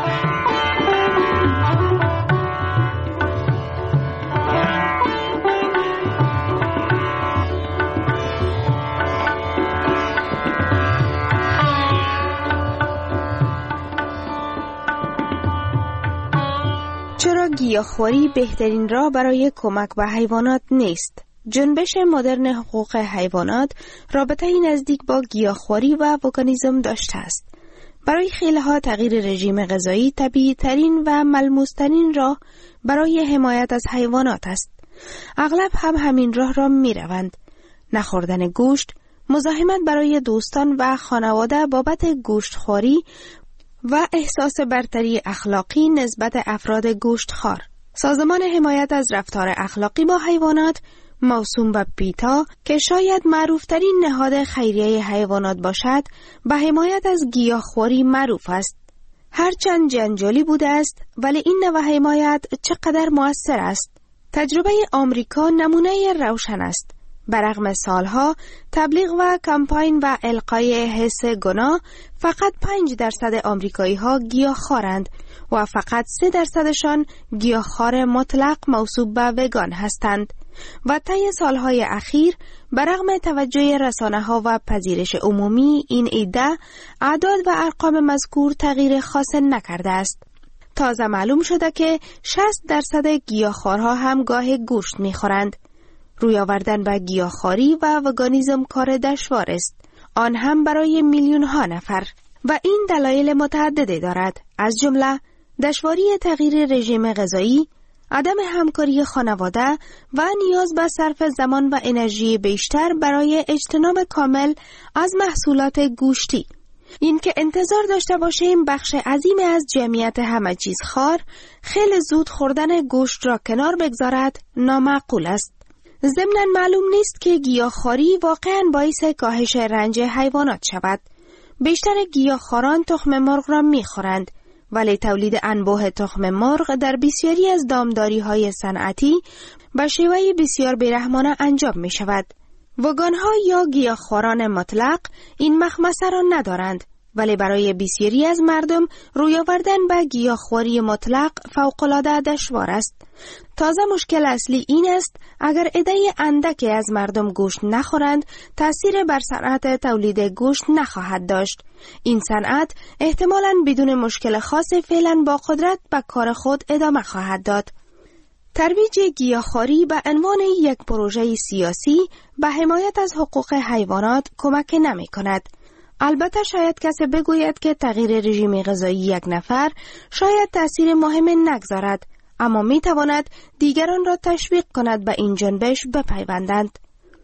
چرا گیاهخواری بهترین راه برای کمک به حیوانات نیست؟ جنبش مدرن حقوق حیوانات رابطه‌ای نزدیک با گیاهخواری و وگانیسم داشته است. برای خیلی‌ها تغییر رژیم غذایی طبیعی‌ترین و ملموس‌ترین راه برای حمایت از حیوانات است. اغلب هم همین راه را می‌روند. نخوردن گوشت، مزاحمت برای دوستان و خانواده بابت گوشتخواری و احساس برتری اخلاقی نسبت افراد گوشتخوار. سازمان حمایت از رفتار اخلاقی با حیوانات موسوم به پیتا که شاید معروفترین نهاد خیریه حیوانات باشد به حمایت از گیاهخواری معروف است. هرچند جنجالی بوده است ولی این نوع حمایت چقدر مؤثر است. تجربه آمریکا نمونه روشن است. برغم سالها تبلیغ و کمپاین و القای حس گناه فقط 5% آمریکایی ها گیاهخوارند و فقط 3%شان گیاهخوار مطلق موصوف به وگان هستند و طی سالهای اخیر برغم توجه رسانه‌ها و پذیرش عمومی این ایده اعداد و ارقام مذکور تغییر خاص نکرده است. تازه معلوم شده که 60% گیاهخوارها هم گاه گوشت می‌خورند. روی آوردن به گیاهخواری و وگانیسم کار دشوار است، آن هم برای میلیون‌ها نفر و این دلایل متعددی دارد، از جمله دشواری تغییر رژیم غذایی، عدم همکاری خانواده و نیاز به صرف زمان و انرژی بیشتر برای اجتناب کامل از محصولات گوشتی. این که انتظار داشته باشیم بخش عظیم از جمعیت همه چیز خوار خیلی زود خوردن گوشت را کنار بگذارد نامعقول است. ضمناً معلوم نیست که گیاهخواری واقعاً باعث کاهش رنج حیوانات شود. بیشتر گیاهخواران تخم مرغ را می‌خورند، ولی تولید انبوه تخم مرغ در بسیاری از دامداری‌های صنعتی به شیوه بسیار بیرحمانه انجام می‌شود. وگان‌ها یا گیاهخواران مطلق این مخمسه را ندارند، ولی برای بسیاری از مردم روی آوردن به گیاهخواری مطلق فوق‌العاده دشوار است. تازه مشکل اصلی این است اگر عده اندکی از مردم گوشت نخورند تأثیر بر صنعت تولید گوشت نخواهد داشت. این صنعت احتمالاً بدون مشکل خاص فعلاً با قدرت به کار خود ادامه خواهد داد. ترویج گیاهخواری به عنوان یک پروژه سیاسی به حمایت از حقوق حیوانات کمک نمی کند. البته شاید کسی بگوید که تغییر رژیم غذایی یک نفر شاید تأثیر مهم نگذارد، اما می تواند دیگران را تشویق کند به این جنبش بپیوندند.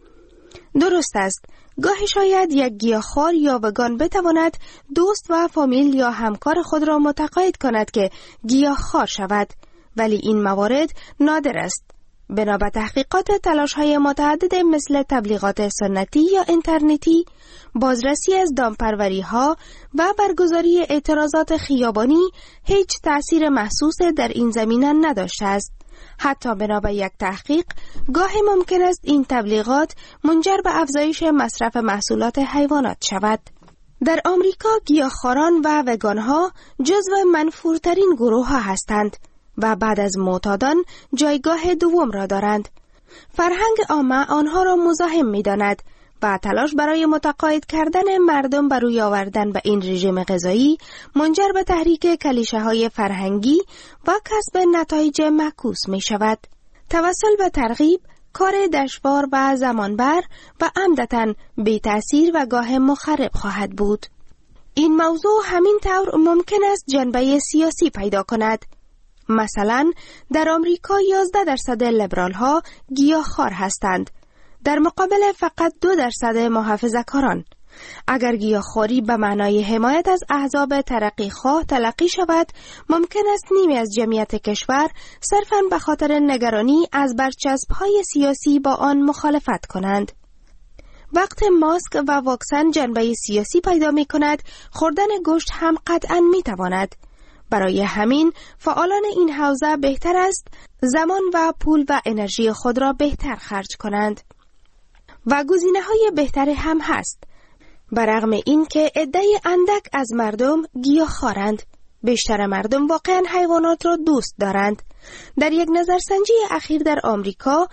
درست است، گاهی شاید یک گیاهخوار یا وگان بتواند دوست و فامیل یا همکار خود را متقاعد کند که گیاهخوار شود، ولی این موارد نادر است. بنا به تحقیقات تلاش‌های متعدد مثل تبلیغات سنتی یا اینترنتی، بازرسی از دامپروری‌ها و برگزاری اعتراضات خیابانی هیچ تأثیر محسوس در این زمینه نداشته است. حتی بنا به یک تحقیق، گاهی ممکن است این تبلیغات منجر به افزایش مصرف محصولات حیوانات شود. در آمریکا گیاهخواران و وگان‌ها جزو منفورترین گروه‌ها هستند و بعد از معتادان جایگاه دوم را دارند. فرهنگ عامه آنها را مزاحم می‌داند و تلاش برای متقاعد کردن مردم بر روی آوردن به این رژیم غذایی منجر به تحریک کلیشه‌های فرهنگی و کسب نتایج معکوس می‌شود. توسل به ترغیب کار دشوار و زمانبر و عمدتاً بی تأثیر و گاه مخرب خواهد بود. این موضوع همین طور ممکن است جنبه سیاسی پیدا کند. مثلا در آمریکا 11% لیبرال ها گیاهخوار هستند، در مقابل فقط 2% محافظه‌کاران. اگر گیاهخواری به معنای حمایت از احزاب ترقیخواه تلقی شود، ممکن است نیمی از جمعیت کشور صرفاً به خاطر نگرانی از برچسب‌های سیاسی با آن مخالفت کنند. وقت ماسک و واکسن جنبه سیاسی پیدا می کند، خوردن گوشت هم قطعاً می تواند. برای همین فعالان این حوزه بهتر است زمان و پول و انرژی خود را بهتر خرج کنند. و گزینه‌های بهتری هم هست. برغم این که عده‌ای اندک از مردم گیاهخوارند، بیشتر مردم واقعاً حیوانات را دوست دارند. در یک نظرسنجی اخیر در آمریکا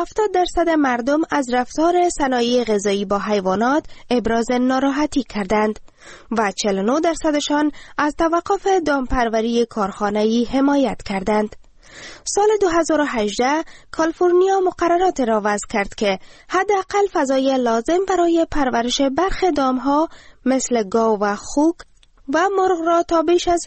70% مردم از رفتار صنایع غذایی با حیوانات ابراز ناراحتی کردند و 49%شان از توقف دامپروری کارخانه‌ای حمایت کردند. سال 2018 کالیفرنیا مقررات را وضع کرد که حداقل فضای لازم برای پرورش برخی دامها مثل گاو و خوک و مرغ را تا بیش از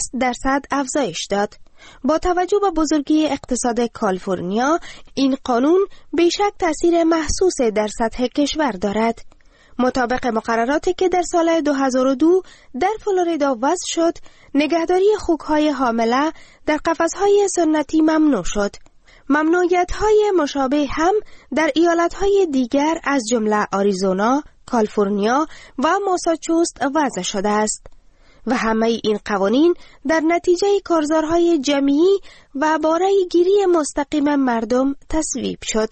60% افزایش داد. با توجه به بزرگی اقتصاد کالیفرنیا، این قانون بیشک تأثیر محسوس در سطح کشور دارد. مطابق مقرراتی که در سال 2002 در فلوریدا وضع شد، نگهداری خوک‌های حامله در قفس‌های سنتی ممنوع شد. ممنوعیت‌های مشابه هم در ایالت‌های دیگر از جمله آریزونا، کالیفرنیا و ماساچوست وضع شده است. و همه این قوانین در نتیجه کارزارهای جمعی و بارای گیری مستقیم مردم تصویب شد.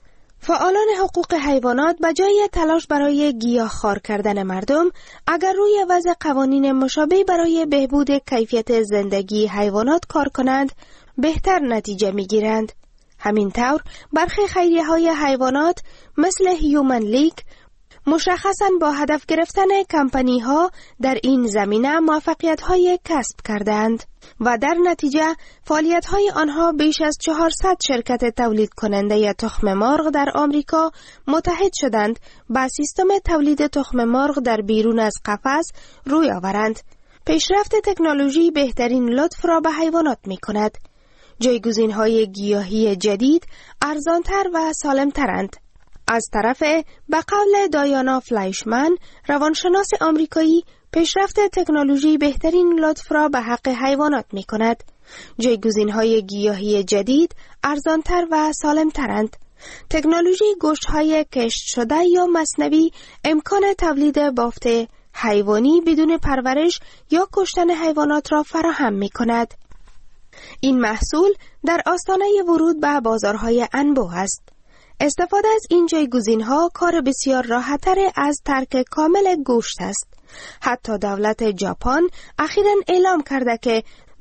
فعالان حقوق حیوانات به جای تلاش برای گیاهخوار کردن مردم، اگر روی وضع قوانین مشابه برای بهبود کیفیت زندگی حیوانات کار کنند، بهتر نتیجه می‌گیرند. همین طور برخی خیریه‌های حیوانات مثل هیومن لیگ مشخصاً با هدف گرفتن کمپانی‌ها در این زمینه موفقیت‌های کسب کردند و در نتیجه فعالیت‌های آنها بیش از 400 شرکت تولید کننده تخم مرغ در آمریکا متحد شدند با سیستم تولید تخم مرغ در بیرون از قفس روی آورند. پیشرفت تکنولوژی بهترین لطف را به حیوانات می‌کند. جایگزین‌های گیاهی جدید ارزان‌تر و سالم‌ترند. از طرف به قول دایانا فلایشمن، روانشناس آمریکایی، پیشرفت تکنولوژی بهترین لطف را به حق حیوانات می کند. جایگزین‌های گیاهی جدید ارزان‌تر و سالم‌ترند. تکنولوژی گوشت‌های کشت شده یا مصنوعی امکان تولید بافت حیوانی بدون پرورش یا کشتن حیوانات را فراهم می کند. این محصول در آستانه ورود به بازارهای انبوه است. استفاده از این جایگزین‌ها کار بسیار راحت‌تر از ترک کامل گوشت است. حتی دولت ژاپن اخیراً اعلام کرده که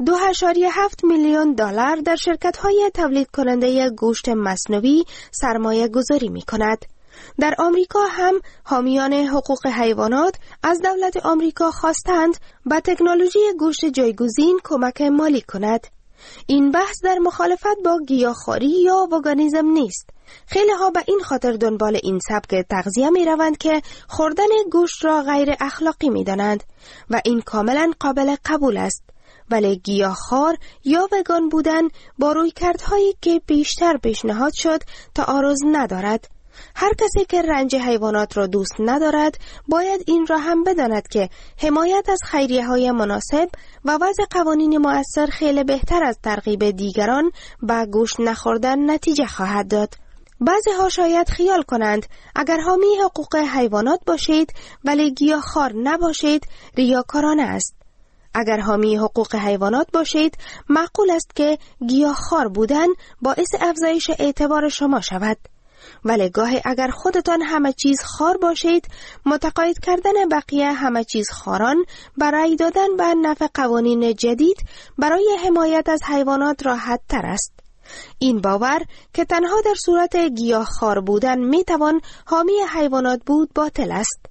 $2.7 میلیون در شرکت‌های تولید کننده گوشت مصنوعی سرمایه گذاری می‌کند. در آمریکا هم حامیان حقوق حیوانات از دولت آمریکا خواستند به تکنولوژی گوشت جایگزین کمک مالی کند. این بحث در مخالفت با گیاهخواری یا وگانیسم نیست. خیلی ها به این خاطر دنبال این سبک تغذیه می روند که خوردن گوشت را غیر اخلاقی می دانند و این کاملا قابل قبول است. ولی گیاهخوار یا وگان بودن با رویکردهایی که بیشتر پیشنهاد شد تعارض ندارد. هر کسی که رنج حیوانات را دوست ندارد باید این را هم بداند که حمایت از خیریه‌های مناسب و وضع قوانین مؤثر خیلی بهتر از ترغیب دیگران به گوشت نخوردن نتیجه خواهد داد. بعضی ها شاید خیال کنند اگر حامی حقوق حیوانات باشید ولی گیاهخوار نباشید ریاکارانه است. اگر حامی حقوق حیوانات باشید معقول است که گیاهخوار بودن باعث افزایش اعتبار شما شود. ولی گاهی اگر خودتان همه چیز خوار باشید، متقاعد کردن بقیه همه چیز خواران برای دادن به نفع قوانین جدید برای حمایت از حیوانات راحت تر است. این باور که تنها در صورت گیاهخوار بودن میتوان حامی حیوانات بود باطل است.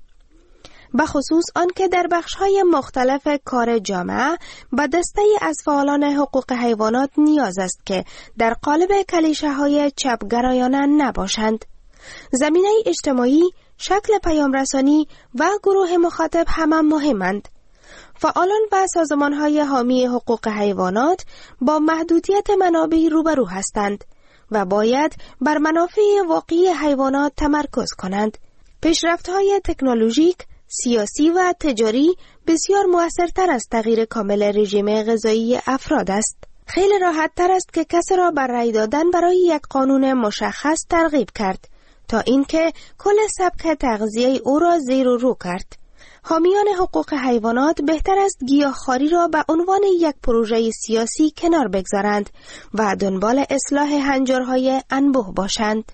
بخصوص آنکه در بخش‌های مختلف کار جامعه به دسته‌ای از فعالان حقوق حیوانات نیاز است که در قالب کلیشه‌های چپگرایانه نباشند. زمینه اجتماعی، شکل پیامرسانی و گروه مخاطب همه مهمند. فعالان و سازمان‌های حامی حقوق حیوانات با محدودیت منابع روبرو هستند و باید بر منافع واقعی حیوانات تمرکز کنند. پیشرفت‌های تکنولوژیک، سیاسی و تجاری بسیار مؤثرتر از تغییر کامل رژیم غذایی افراد است. خیلی راحت تر است که کسی را بر رأی دادن برای یک قانون مشخص ترغیب کرد تا اینکه کل سبک تغذیه او را زیر و رو کرد. حامیان حقوق حیوانات بهتر است گیاهخواری را به عنوان یک پروژه سیاسی کنار بگذارند و دنبال اصلاح هنجارهای انبوه باشند.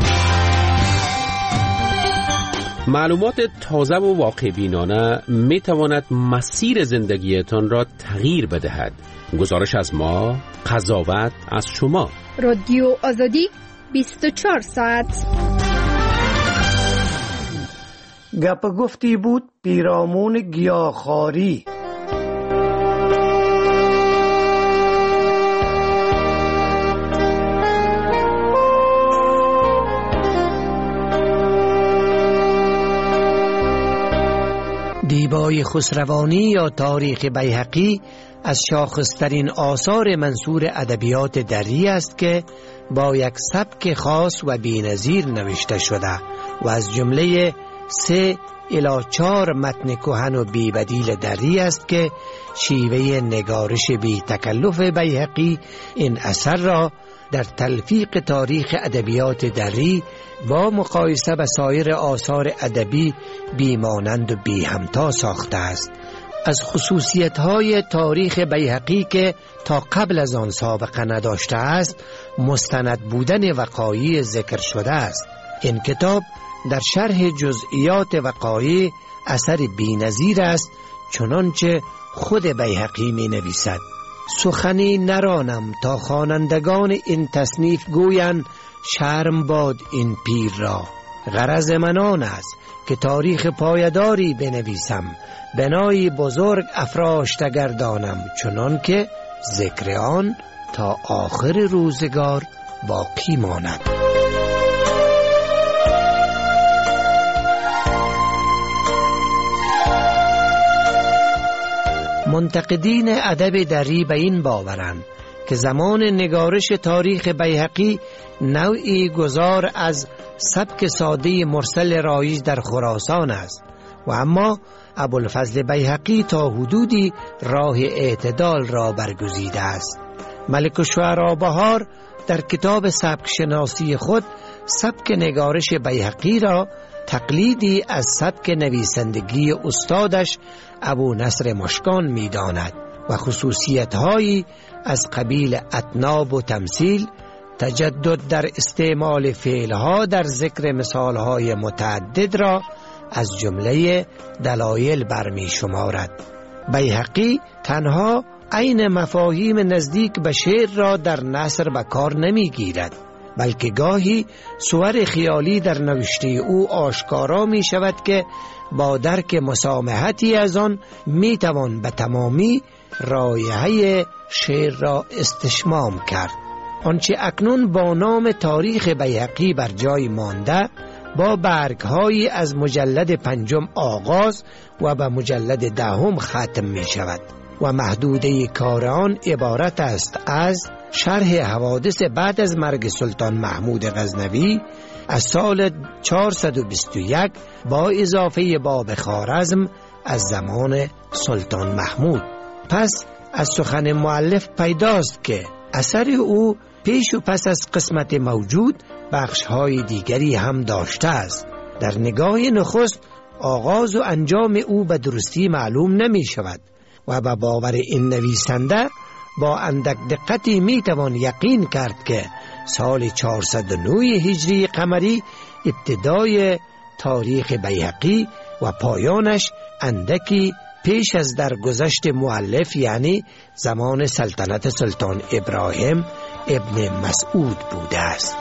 معلومات تازه و واقع بینانه می تواند مسیر زندگیتان را تغییر بدهد. گزارش از ما، قضاوت از شما. رادیو آزادی 24 ساعت. گپ گفتی بود پیرامون گیاهخواری. دیبای خسروانی یا تاریخ بیهقی از شاخصترین آثار منثور ادبیات دری است که با یک سبک خاص و بی‌نظیر نوشته شده و از جمله 3 الی 4 متن کهن و بی‌بدیل دری است که شیوه نگارش بی تکلف بیهقی این اثر را در تلفیق تاریخ ادبیات دری با مقایسه به سایر آثار ادبی بیمانند و بی همتا ساخته است. از خصوصیت‌های تاریخ بیهقی که تا قبل از آن سابقه نداشته است مستند بودن وقایع ذکر شده است. این کتاب در شرح جزئیات وقایع اثر بی‌نظیر است، چنانچه خود بیهقی می نویسد: سخنی نرانم تا خوانندگان این تصنیف گویند شرم باد این پیر را. غرض من آن است که تاریخ پایداری بنویسم، بنایی بزرگ افراشته گردانم، چنان که ذکر آن تا آخر روزگار باقی ماند. منتقدین ادب دری به این باورند که زمان نگارش تاریخ بیهقی نوعی گذار از سبک ساده مرسل رایج در خراسان است و اما ابوالفضل بیهقی تا حدودی راه اعتدال را برگزیده است. ملک الشعراء بهار در کتاب سبک شناسی خود سبک نگارش بیهقی را تقلیدی از سبک نویسندگی استادش ابو نصر مشکان می داند و خصوصیت‌هایی از قبیل اطناب و تمثیل، تجدد در استعمال فعلها در ذکر مثالهای متعدد را از جمله دلایل برمی شمارد. بیهقی تنها عین مفاهیم نزدیک به شعر را در نثر به کار نمی گیرد، بلکه گاهی صور خیالی در نوشته او آشکارا می شود که با درک مسامحتی از آن می توان به تمامی رایحه شعر را استشمام کرد. آنچه اکنون با نام تاریخ بیهقی بر جای مانده با برگ‌هایی از مجلد 5 آغاز و به مجلد 10 ختم می شود و محدوده کار آن عبارت است از شرح حوادث بعد از مرگ سلطان محمود غزنوی از سال 421 با اضافه باب خوارزم از زمان سلطان محمود. پس از سخن مؤلف پیداست که اثر او پیش و پس از قسمت موجود بخش‌های دیگری هم داشته است. در نگاه نخست آغاز و انجام او به درستی معلوم نمی شود و به باور این نویسنده با اندک دقتی می توان یقین کرد که سال 409 هجری قمری ابتدای تاریخ بیهقی و پایانش اندکی پیش از درگذشت مؤلف، یعنی زمان سلطنت سلطان ابراهیم ابن مسعود بوده است.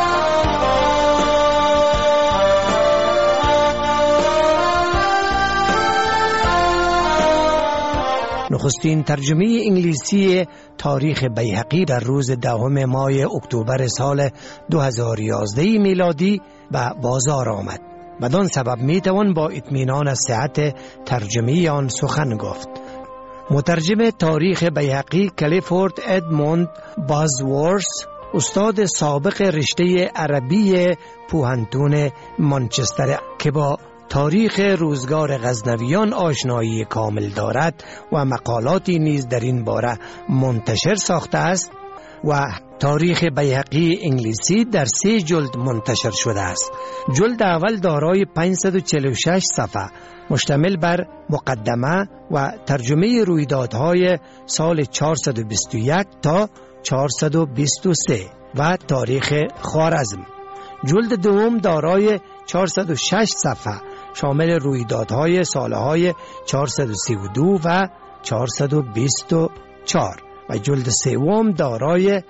نخستین ترجمه انگلیسی تاریخ بیهقی در روز 10 ماه اکتبر سال 2011 میلادی به بازار آمد. بدان سبب میتوان با اطمینان از صحت ترجمه آن سخن گفت. مترجم تاریخ بیهقی کلیفورد ادموند بازورث، استاد سابق رشته عربی پوهنتون مانچستر که با تاریخ روزگار غزنویان آشنایی کامل دارد و مقالاتی نیز در این باره منتشر ساخته است و تاریخ بیهقی انگلیسی در 3 جلد منتشر شده است. جلد اول دارای 546 صفحه مشتمل بر مقدمه و ترجمه رویدادهای سال 421 تا 423 و تاریخ خوارزم. جلد دوم دارای 406 صفحه شامل رویدادهای سالهای 432 و 424 و جلد سوم دارای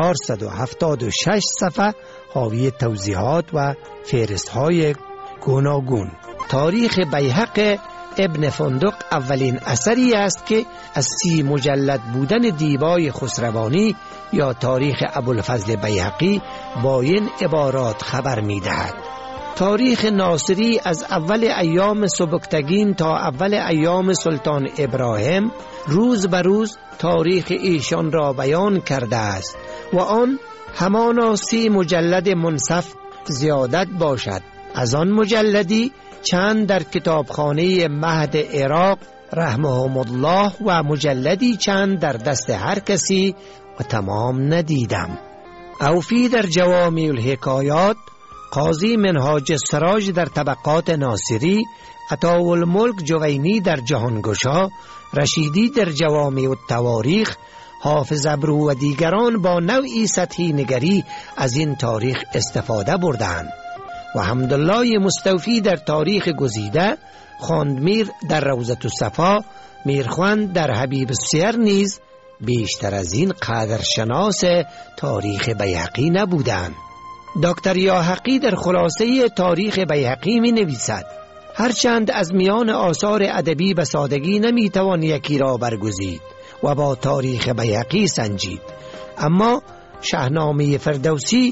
476 صفحه حاوی توضیحات و فهرست‌های گوناگون. تاریخ بیهق ابن فندق اولین اثری است که از 30 مجلد بودن دیبای خسروانی یا تاریخ ابوالفضل بیهقی با این عبارات خبر می‌دهد: تاریخ ناصری از اول ایام سبکتگین تا اول ایام سلطان ابراهیم روز به روز تاریخ ایشان را بیان کرده است و آن همانا 30 مجلد منصف زیادت باشد. از آن مجلدی چند در کتابخانه مهد عراق رحمهم الله و مجلدی چند در دست هر کسی و تمام ندیدم. اوفی در جوامع الحکایات، قاضی منهاج السراج در طبقات ناصری، عطاءالملک جوینی در جهانگشا، رشیدی در جوامع التواریخ، حافظ ابرو و دیگران با نوعی سطحی نگری از این تاریخ استفاده بردند و حمدالله مستوفی در تاریخ گزیده، خواندمیر در روضة الصفا، میرخوند در حبیب السیر نیز بیشتر از این قدرشناس تاریخ بیهقی نبودند. دکتر یاحقی در خلاصه تاریخ بیهقی می نویسد: هرچند از میان آثار ادبی به سادگی نمی توان یکی را برگزید و با تاریخ بیهقی سنجید، اما شاهنامه فردوسی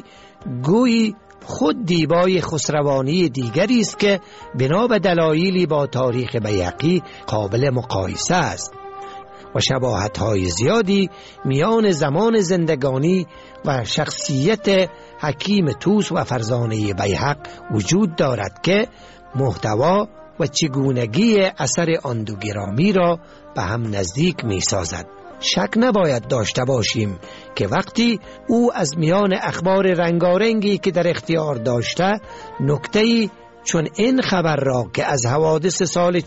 گویی خود دیبای خسروانی دیگری است که بنا به دلایلی با تاریخ بیهقی قابل مقایسه است و شباهت‌های زیادی میان زمان زندگانی و شخصیت حکیم طوس و فرزانه بیهق وجود دارد که محتوا و چگونگی اثر آن دو گرامی را به هم نزدیک می سازد. شک نباید داشته باشیم که وقتی او از میان اخبار رنگارنگی که در اختیار داشته نکته‌ای چون این خبر را که از حوادث سال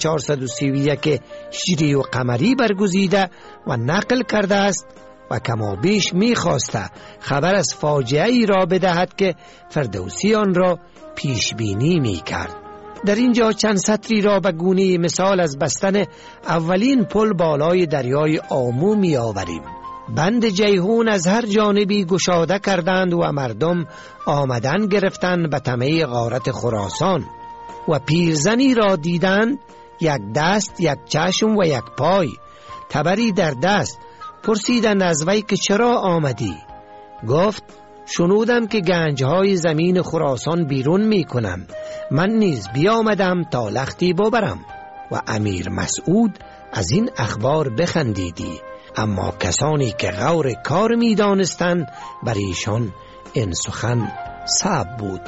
431 هجری و قمری برگزیده و نقل کرده است و کما بیش می‌خواسته خبر از فاجعه‌ای را بدهد که فردوسی آن را پیش بینی می‌کرد. در اینجا چند سطری را به گونه مثال از بستن اولین پل بالای دریای آمو می‌آوریم. بند جیهون از هر جانبی گشاده کردند و مردم آمدن گرفتند به طمع غارت خراسان و پیرزنی را دیدند، یک دست، یک چشم و یک پای، تبری در دست. پرسیدند از وی که چرا آمدی؟ گفت شنودم که گنجهای زمین خراسان بیرون می کنم، من نیز بیامدم تا لختی ببرم. و امیر مسعود از این اخبار بخندیدی، اما کسانی که غور کار می دانستند بر ایشان این سخن صعب بود.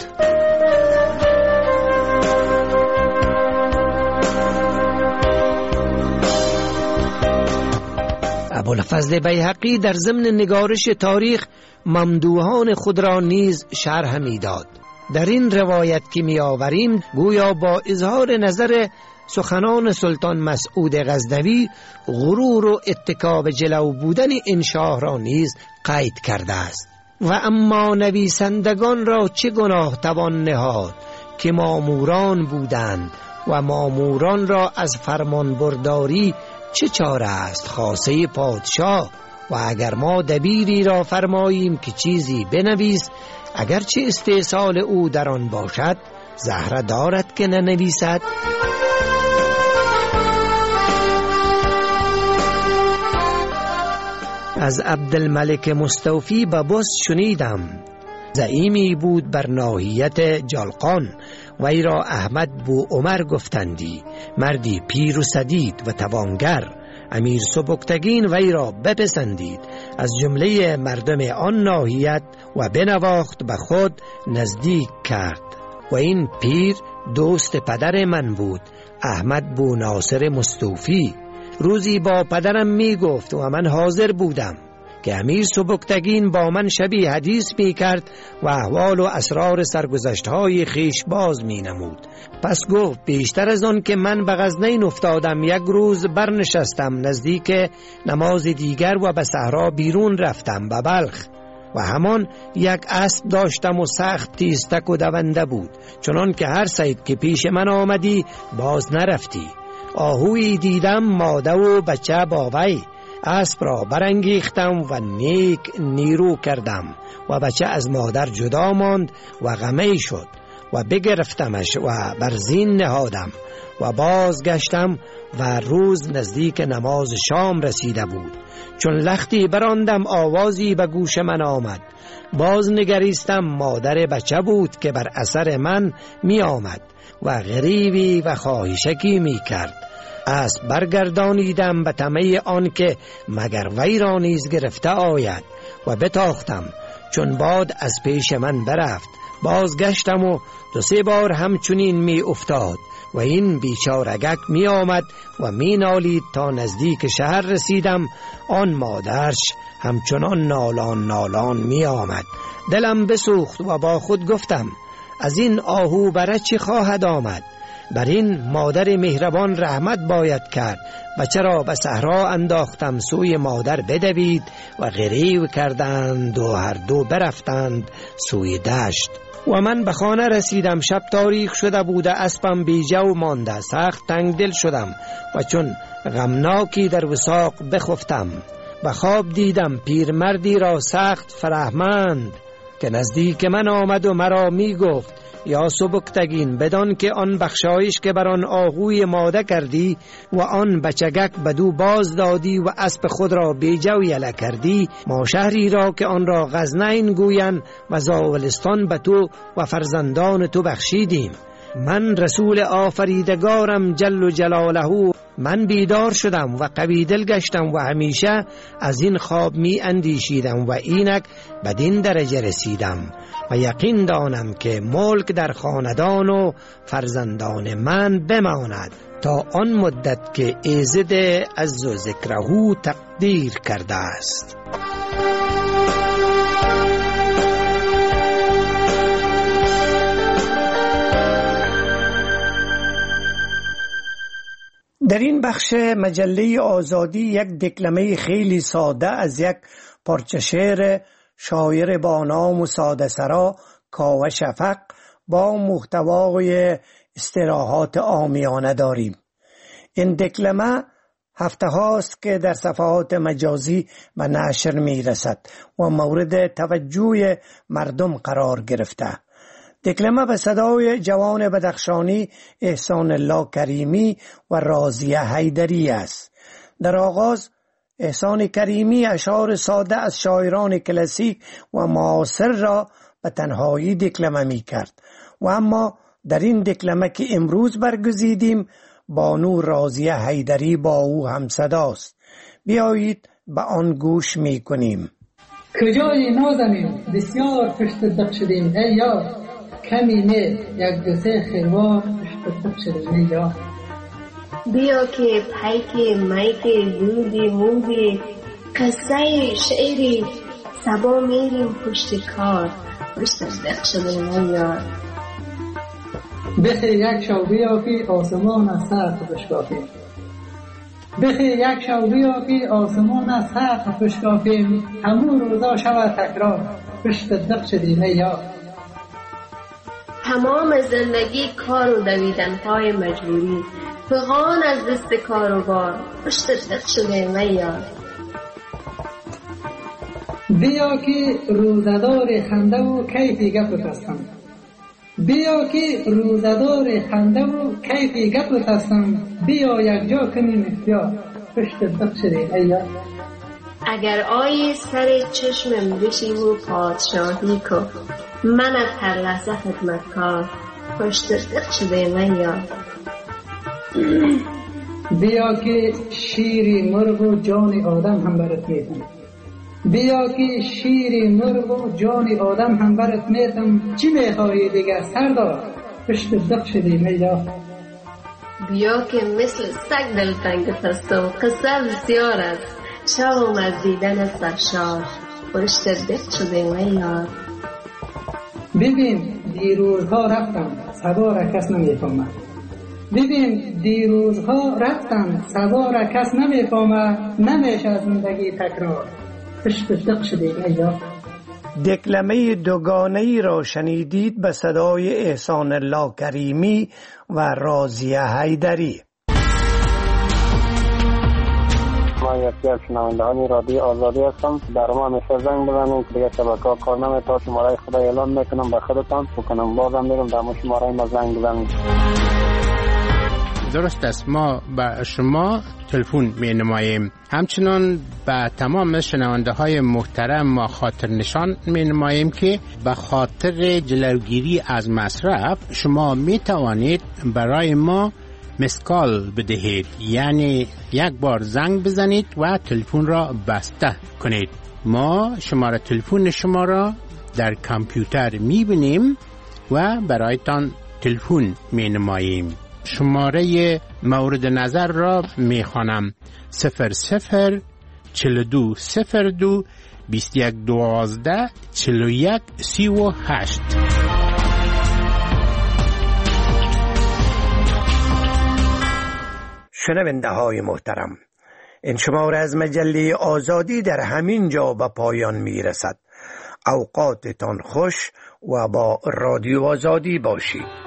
ابوالفضل بیهقی در ضمن نگارش تاریخ ممدوحان خود را نیز شرح می داد. در این روایت که می آوریم گویا با اظهار نظر سخنان سلطان مسعود غزنوی غرور و اتکا به جلو بودن این شاه را نیز قید کرده است. و اما نویسندگان را چه گناه توان نهاد که ماموران بودند و ماموران را از فرمان برداری چه چاره است خاصه پادشاه. و اگر ما دبیری را فرماییم که چیزی بنویس، اگرچه استحصال او در آن باشد، زهره دارد که ننویسد. از عبدالملک مستوفی به بس شنیدم، زعیمی بود بر ناحیت جلقان، وی را احمد بو عمر گفتندی، مردی پیر و سدید و توانگر، امیر سبکتگین وی را بپسندید از جمله مردم آن ناحیت و بنواخت به خود نزدیک کرد و این پیر دوست پدر من بود، احمد بو ناصر مستوفی. روزی با پدرم می گفت و من حاضر بودم که امیر سبکتگین با من شبی حدیث می کرد و احوال و اسرار سرگذشت‌های خیش باز می نمود. پس گفت بیشتر از آن که من به غزنین افتادم، یک روز برنشستم نزدیک نماز دیگر و به صحرا بیرون رفتم به بلخ و همان یک اسب داشتم و سخت تیزتک و دونده بود، چنان که هر صید که پیش من آمدی باز نرفتی. آهویی دیدم ماده و بچه با وی، اسب را برانگیختم و نیک نیرو کردم و بچه از مادر جدا ماند و غمی شد و بگرفتمش و بر زین نهادم و بازگشتم و روز نزدیک نماز شام رسیده بود. چون لختی براندم آوازی به گوش من آمد، باز نگریستم، مادر بچه بود که بر اثر من می آمد و غریبی و خواهشکی می کرد. اسب برگردانیدم به طمع آن که مگر وی را نیز گرفته آید و بتاختم. چون باد از پیش من برفت، بازگشتم و 2-3 بار همچنین می افتاد و این بیچارگک می آمد و می نالید تا نزدیک شهر رسیدم. آن مادرش همچنان نالان می آمد. دلم بسوخت و با خود گفتم از این آهو برای چی خواهد آمد؟ بر این مادر مهربان رحمت باید کرد. بچه را به صحرا انداختم، سوی مادر بدوید و غریو کردند و هر دو برفتند سوی دشت. و من به خانه رسیدم، شب تاریک شده بوده، اسبم بیجو مانده، سخت تنگ دل شدم و چون غمناکی در وثاق بخفتم. به خواب دیدم پیرمردی را سخت فرهمند که نزدیک من آمد و مرا می گفت یا سبکتگین، بدان که آن بخشایش که بر آن آهوی ماده کردی و آن بچگک بدو باز دادی و اسب خود را بیجو یله کردی، ما شهری را که آن را غزنین گوین و زاولستان به تو و فرزندان تو بخشیدیم. من رسول آفریدگارم جل جلاله، من بیدار شدم و قوی دل گشتم و همیشه از این خواب می اندیشیدم و اینک بدین درجه رسیدم و یقین دانم که ملک در خاندان و فرزندان من بماند تا آن مدت که ایزد عز و ذکره تقدیر کرده است. در این بخش مجله آزادی یک دکلمه خیلی ساده از یک پارچه شعر شاعر با نام و ساده سرا کاوه شفق با محتوای استراحات عامیانه داریم. این دکلمه هفته هاست که در صفحات مجازی به نشر می رسد و مورد توجه مردم قرار گرفته. دکلمه به صدای جوان بدخشانی احسان الله کریمی و راضیه حیدری است. در آغاز احسان کریمی اشعار ساده از شاعران کلاسیک و معاصر را به تنهایی دکلمه می کرد و اما در این دکلمه که امروز برگزیدیم بانو راضیه حیدری با او هم صداست. بیایید به آن گوش می کنیم. کجای نازنین بسیار پشت دق شدیم ای یار، کمی نه 1-2-3 خیوار پشت دق شدیم ای یار. بیا که پیک میک دودی مودی قصه شعری سبا میریم پشت کار پشت دق شدیم ای یار. بخی یک شو بیا که آسمان از سقف بشکافیم، بخی یک شو بیا که آسمان از سقف بشکافیم، همون روزا شود تکرار پشت دق شدیم ای یار. تمام زندگی کار و دویدن های مجبوری، فغان از دست کار و بار پشت دق شدیم ای یار. بیا که روزدار خنده و کیفی گپ بستم، بیا که روزدار خنده و کیفی گپ بستم، بیا یک جا کنیم اختیار پشت دق شدیم ای یار. اگر آیی سر چشمم بشی و پادشاهی کو، من از هر لحظه خدمتکار پشت دق شدیم ای یار. بیا که شیر مرغ و جان آدم هم برات میتم. بیا که شیر مرغ و جان آدم هم برات میتم. چی میخوایی دیگه سردار؟ پشت دق شدی میلا. بیا که مثل سگ دلتنگت است و قصه بسیار است. شوم از دیدن سرشار پشت دق شدی میلا. ببین دیروزها رفتم سبا را کس نمیفهمه. ببین دیروزها رفتم سبا را کس نمیفهمه. نمیشه زندگی تکرار پشت دق شدی میلا. دکلمه دوگانه‌ای را شنیدید به صدای احسان الله کریمی و رازیه حیدری. ما یکی از شنوندهان رادیو آزادی هستم. در ما همیشه زنگ بزنید که دیگه شبکه‌ها کار نمی‌کنه. شماره خدا اعلان میکنم به خودتان بکنم بازم میگم در شماره ما زنگ بزنید. درست است، ما به شما تلفن می نماییم. همچنان به تمام شنونده های محترم ما خاطر نشان می نماییم که به خاطر جلوگیری از مصرف شما می توانید برای ما مسکال بدهید، یعنی یک بار زنگ بزنید و تلفن را بسته کنید. ما شماره تلفن شما را در کامپیوتر می بینیم و برایتان تلفن می نماییم. شماره مورد نظر را می خوانم: 00 42 02 21 12 41 38. شنونده های محترم، این شماره از مجله آزادی در همین جا به پایان می رسد. اوقاتتان خوش و با رادیو آزادی باشید.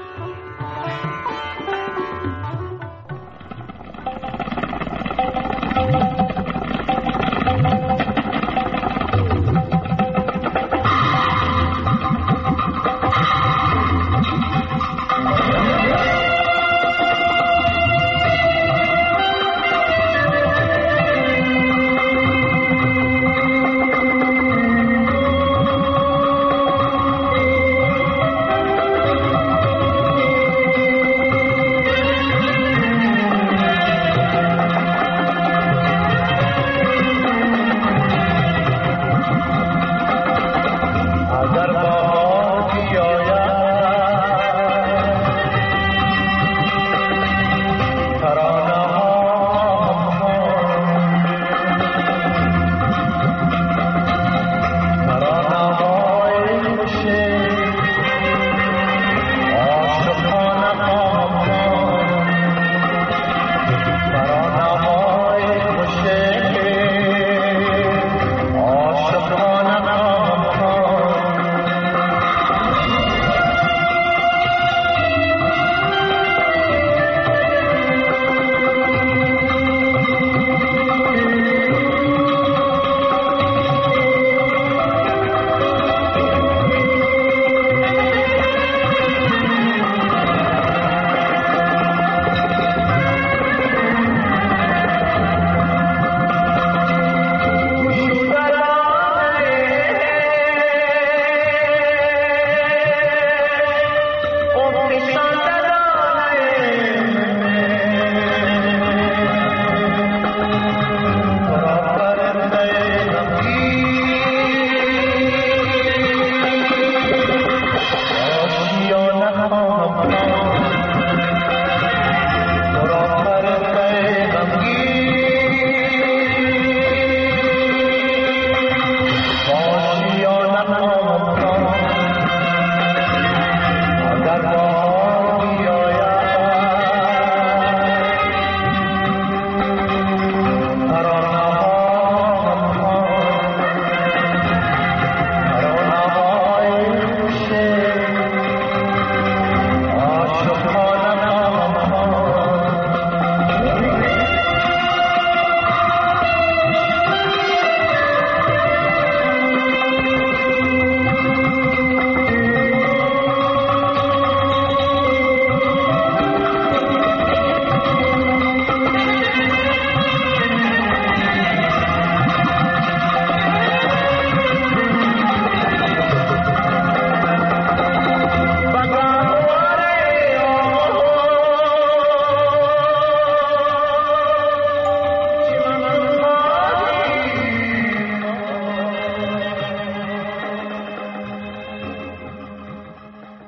Oh,